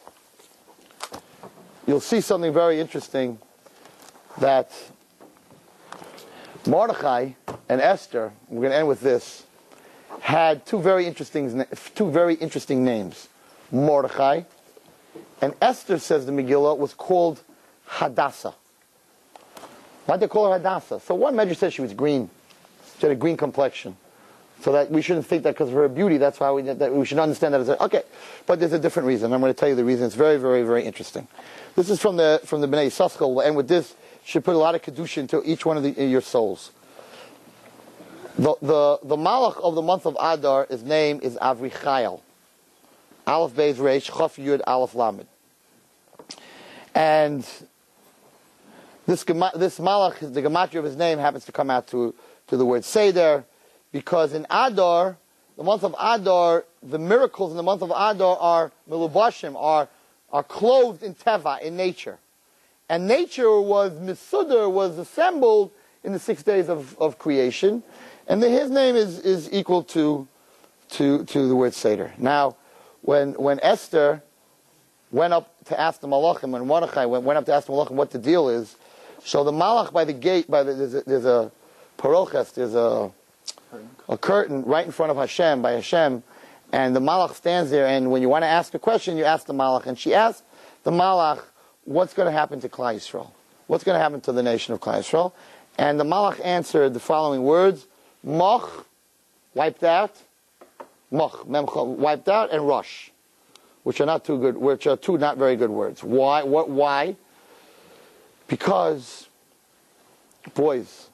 you'll see something very interesting, that Mordechai and Esther, we're going to end with this, had two very interesting, two very interesting names. Mordechai, and Esther, says the Megillah, was called Hadassah. Why'd they call her Hadassah? So one measure says she was green. She had a green complexion. So that we shouldn't think that because of her beauty, that's why we, that we should understand that as a, okay. But there's a different reason. I'm going to tell you the reason. It's very, very, very interesting. This is from the from the Bnei Yissaschar. We'll end with this. You should put a lot of Kedusha into each one of the, your souls. The, the, the Malach of the month of Adar, his name is Avrichael. Aleph Beis Reish Chaf Yud Aleph Lamed, and this this Malach, the gematria of his name, happens to come out to to the word Seder, because in Adar, the month of Adar, the miracles in the month of Adar are milubashim, are are clothed in teva, in nature, and nature was misudar, was assembled in the six days of, of creation, and the, his name is is equal to to to the word Seder. Now, When when Esther went up to ask the Malachim, when Mordechai went, went up to ask the Malachim what the deal is, so the Malach by the gate, by the, there's a, there's a paroches, there's a a curtain right in front of Hashem, by Hashem, and the Malach stands there, and when you want to ask a question, you ask the Malach, and she asked the Malach, what's going to happen to Klal Yisrael? What's going to happen to the nation of Klal Yisrael? And the Malach answered the following words: Moch, wiped out. Moch, memcha, wiped out, and rush, which are not too good, which are two not very good words. Why? What? Why? Because, boys,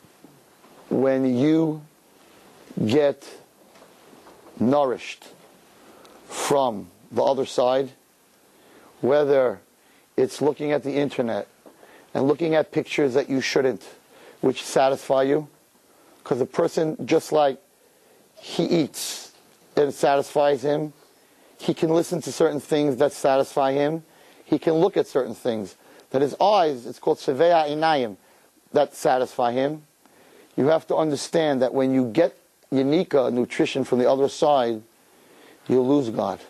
when you get nourished from the other side, whether it's looking at the internet and looking at pictures that you shouldn't, which satisfy you, because a person, just like he eats, it satisfies him. He can listen to certain things that satisfy him. He can look at certain things that his eyes, it's called Sevea Inayim, that satisfy him. You have to understand that when you get Yanika, nutrition from the other side, you'll lose God.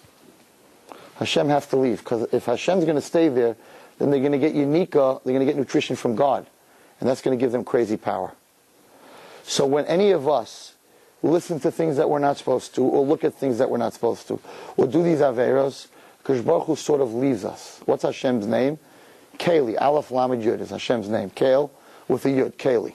Hashem has to leave, because if Hashem's going to stay there, then they're going to get Yanika, they're going to get nutrition from God. And that's going to give them crazy power. So when any of us listen to things that we're not supposed to, or look at things that we're not supposed to, or do these averos, because Baruch Hu sort of leaves us. What's Hashem's name? Keli. Aleph Lamed Yud is Hashem's name. Kale with a Yud. Keli.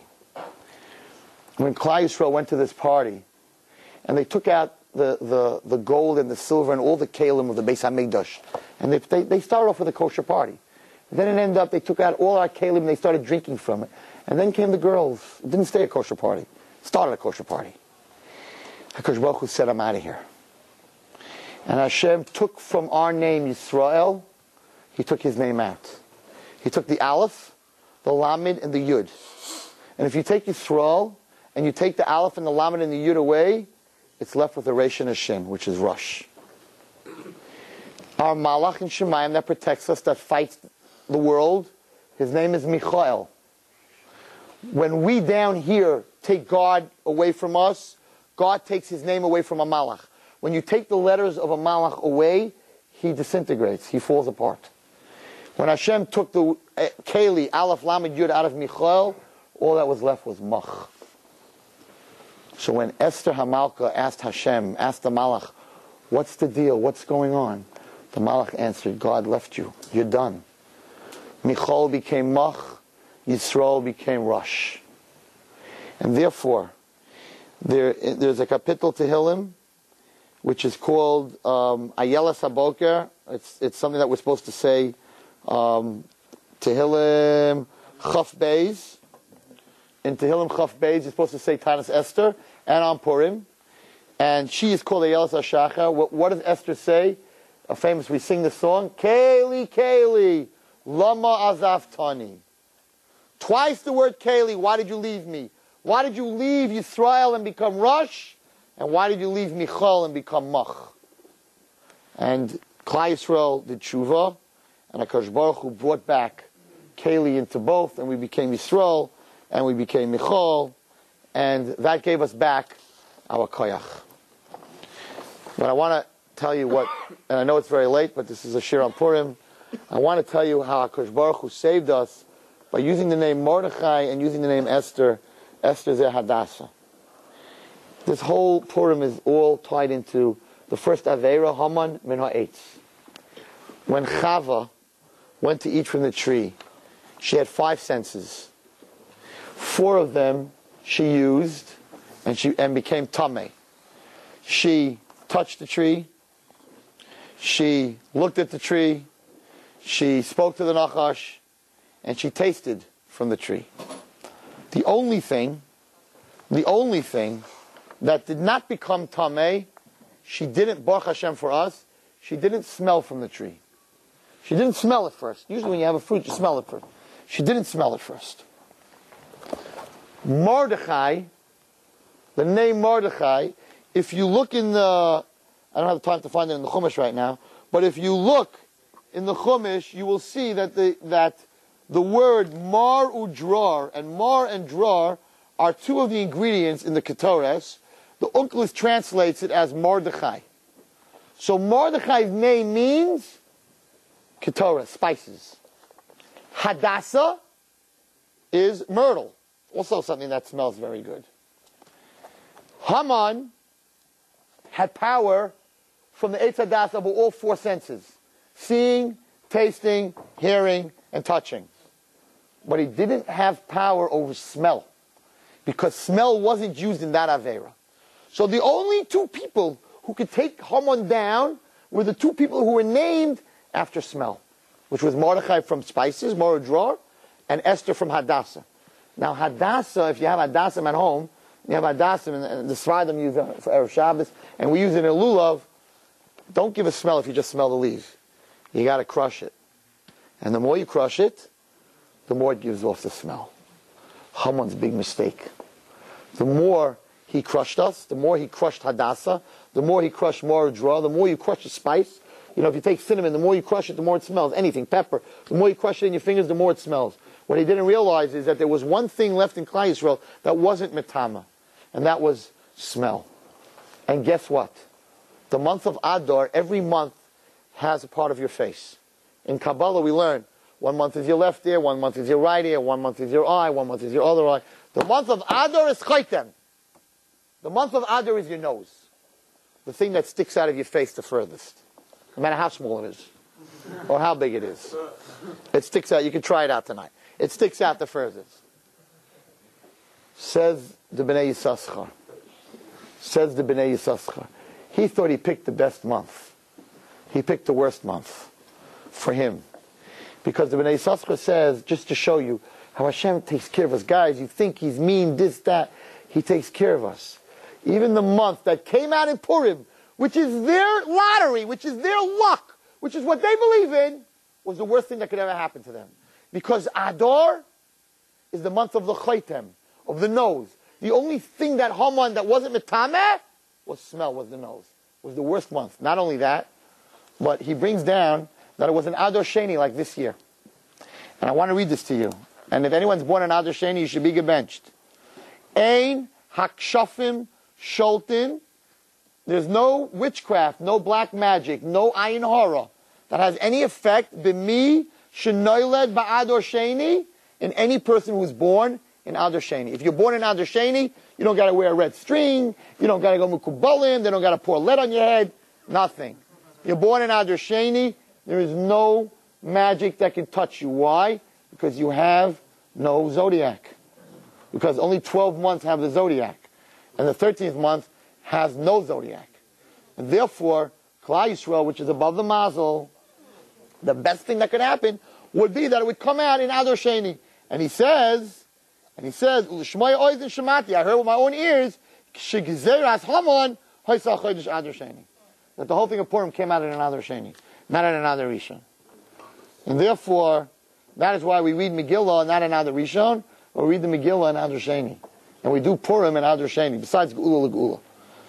When Klal Yisrael went to this party, and they took out the, the, the gold and the silver and all the kalim of the Beis HaMikdash, and they, they, they started off with a kosher party. And then it ended up, they took out all our kalim and they started drinking from it. And then came the girls. It didn't stay a kosher party. It started a kosher party. HaKadosh Baruch Hu said, I'm out of here. And Hashem took from our name Yisrael, He took His name out. He took the Aleph, the Lamed, and the Yud. And if you take Yisrael, and you take the Aleph and the Lamed and the Yud away, it's left with a Resh and a Shin, which is Rosh. Our Malach and Shemayim that protects us, that fights the world, his name is Michael. When we down here take God away from us, God takes his name away from a Malach. When you take the letters of a Malach away, he disintegrates, he falls apart. When Hashem took the uh, Keli, Aleph, Lamed, Yud out of Michael, all that was left was Mach. So when Esther Hamalka asked Hashem, asked the Malach, What's the deal? What's going on? The Malach answered, God left you. You're done. Michal became Mach, Yisrael became Rosh. And therefore, there, there's a kapitel Tehillim, which is called um, Ayelas HaBoker. It's, it's something that we're supposed to say, um, Tehillim Chaf Beis. In Tehillim Chaf Beis, you're supposed to say Tanis Esther, and on Purim. And she is called Ayelas HaShachar. What, what does Esther say? A famous, we sing the song, Keli, Keli, Lama Azaftani. Twice the word Keli, why did you leave me? Why did you leave Yisrael and become Rosh? And why did you leave Michal and become Mach? And Klal Yisrael did Tshuva, and HaKadosh Baruch Hu brought back Keli into both, and we became Yisrael, and we became Michal, and that gave us back our Koyach. But I want to tell you what, and I know it's very late, but this is a Shir on Purim. I want to tell you how HaKadosh Baruch Hu saved us by using the name Mordechai and using the name Esther. Esther Zeh Hadassah. This whole Purim is all tied into the first Aveira, Haman min ha'etz. When Chava went to eat from the tree, she had five senses. Four of them she used and she and became Tameh. She touched the tree, she looked at the tree, she spoke to the Nachash, and she tasted from the tree. The only thing, the only thing that did not become Tameh, she didn't, Baruch Hashem for us, she didn't smell from the tree. She didn't smell it first. Usually when you have a fruit, you smell it first. She didn't smell it first. Mordechai, the name Mordechai, if you look in the, I don't have time to find it in the Chumash right now, but if you look in the Chumash, you will see that the, that the word mar udrar, and mar and drar are two of the ingredients in the Ketores. The Unclus translates it as Mordechai. So Mordechai's name means Ketores, spices. Hadassah is myrtle, also something that smells very good. Haman had power from the Eitz Hadassah of all four senses: seeing, tasting, hearing, and touching. But he didn't have power over smell, because smell wasn't used in that Avera. So the only two people who could take Haman down were the two people who were named after smell, which was Mordechai from spices, Moradrar, and Esther from Hadassah. Now Hadassah, if you have Hadassah at home, you have Hadassah, and, and the Sfaradim use it for Erev Shabbos, and we use it in Lulav. Don't give a smell if you just smell the leaves. You got to crush it. And the more you crush it, the more it gives off the smell. Haman's big mistake. The more he crushed us, the more he crushed Hadassah, the more he crushed Moradrar, the more you crush the spice. You know, if you take cinnamon, the more you crush it, the more it smells. Anything, pepper, the more you crush it in your fingers, the more it smells. What he didn't realize is that there was one thing left in Klal Yisrael that wasn't metama, and that was smell. And guess what? The month of Adar, every month, has a part of your face. In Kabbalah, we learn one month is your left ear, one month is your right ear, one month is your eye, one month is your other eye. The month of Adar is Chaitem. The month of Adar is your nose, the thing that sticks out of your face the furthest, no matter how small it is or how big it is. It sticks out. You can try it out tonight. It sticks out the furthest. Says the Bnei Yissaschar. Says the Bnei Yissaschar. He thought he picked the best month. He picked the worst month for him. Because the Bnei Yissaschar says, just to show you how Hashem takes care of us. Guys, you think he's mean, this, that. He takes care of us. Even the month that came out in Purim, which is their lottery, which is their luck, which is what they believe in, was the worst thing that could ever happen to them. Because Adar is the month of the Chaitem, of the nose. The only thing that Haman that wasn't Metameh was smell, was the nose. It was the worst month. Not only that, but he brings down that it was an Adar Sheni like this year. And I want to read this to you. And if anyone's born in Adar Sheni, you should be gebenched. Ein hakshafim sholtin. There's no witchcraft, no black magic, no ayin hara that has any effect b'mi shenoiled ba'adar sheni, in any person who's born in Adar Sheni. If you're born in Adar Sheni, you don't got to wear a red string, you don't got to go mukubalim, they don't got to pour lead on your head. Nothing. You're born in Adar Sheni, there is no magic that can touch you. Why? Because you have no zodiac. Because only twelve months have the zodiac. And the thirteenth month has no zodiac. And therefore, Klal Yisrael, which is above the mazel, the best thing that could happen would be that it would come out in Adar Sheni. And he says, and he says, L'shmoya oiz and shemati, I heard with my own ears, shegzeras Haman, hoysach chodesh Adar Sheni. That the whole thing of Purim came out in an Adar Sheni, not in an Adar Rishon. And therefore, that is why we read Megillah not in Adar Rishon, but we read the Megillah in Adar Sheni. And we do Purim in Adar Sheni, besides Geula L'Geula.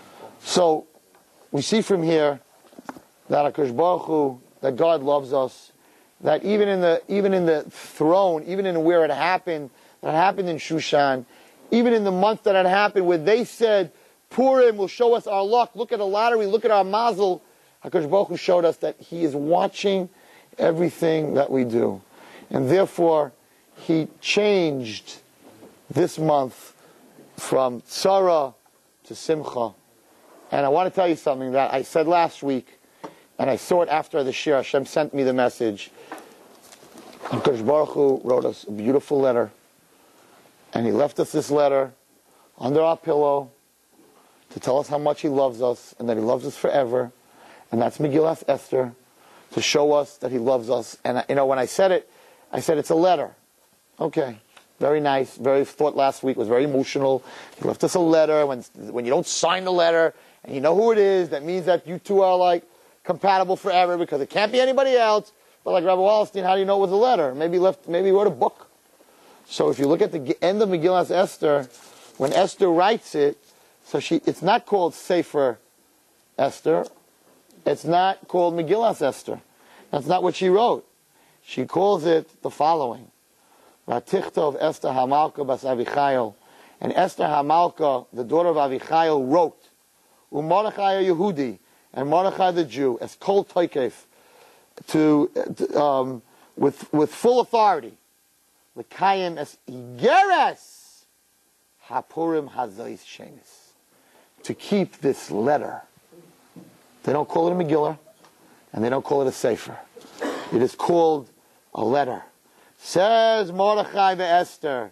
So, we see from here that HaKadosh Baruch Hu, that God loves us, that even in the even in the throne, even in where it happened, that happened in Shushan, even in the month that it happened, where they said, Purim will show us our luck, look at the lottery, look at our mazel, HaKadosh Baruch Hu showed us that He is watching everything that we do. And therefore, He changed this month from Tzara to Simcha. And I want to tell you something that I said last week, and I saw it after the Shir. Hashem sent me the message. HaKadosh Baruch Hu wrote us a beautiful letter. And He left us this letter under our pillow to tell us how much He loves us and that He loves us forever. And that's Megillas Esther, to show us that He loves us. And, you know, when I said it, I said it's a letter. Okay. Very nice. Very thought last week was very emotional. He left us a letter. When, when you don't sign the letter and you know who it is, that means that you two are like compatible forever because it can't be anybody else. But like Rabbi Wallerstein, how do you know it was a letter? Maybe he left, maybe he wrote a book. So if you look at the end of Megillas Esther, when Esther writes it, so she, it's not called Sefer Esther. It's not called Megillas Esther. That's not what she wrote. She calls it the following. Vatichtov Esther Hamalka bas Avichayil. And Esther Hamalka, the daughter of Avichayil, wrote, U'Mordechai Yehudi, and Mordechai the Jew, as kol toikef, to, um, with, with full authority, l'kayim es igeres hapurim hazois shenis, to keep this letter. They don't call it a Megillah, and they don't call it a Sefer. It is called a letter. Says Mordechai the Esther,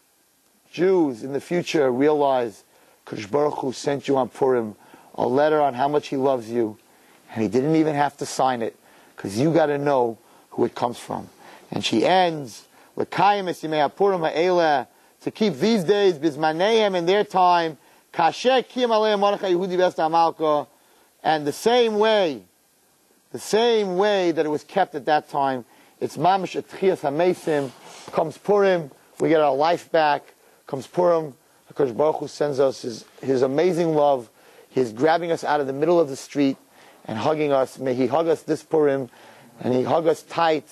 Jews in the future realize Kadosh Baruch Hu sent you on Purim a letter on how much He loves you, and He didn't even have to sign it, because you got to know who it comes from. And she ends, L'kayim es yimei hapurim ha'eleh, to keep these days bizmaneim in their time, kasher kiyam aleim Mordechai Yehudi b'Esther Hamalka, and the same way, the same way that it was kept at that time, it's mamash at Tchias HaMesim, comes Purim, we get our life back, comes Purim, HaKadosh Baruch Hu sends us His, His amazing love. He's grabbing us out of the middle of the street and hugging us. May He hug us this Purim, and He hug us tight,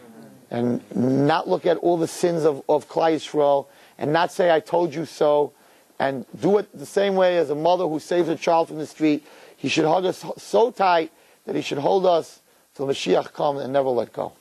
and not look at all the sins of, of Klal Yisrael, and not say, I told you so, and do it the same way as a mother who saves a child from the street. He should hug us so tight that He should hold us till Mashiach comes and never let go.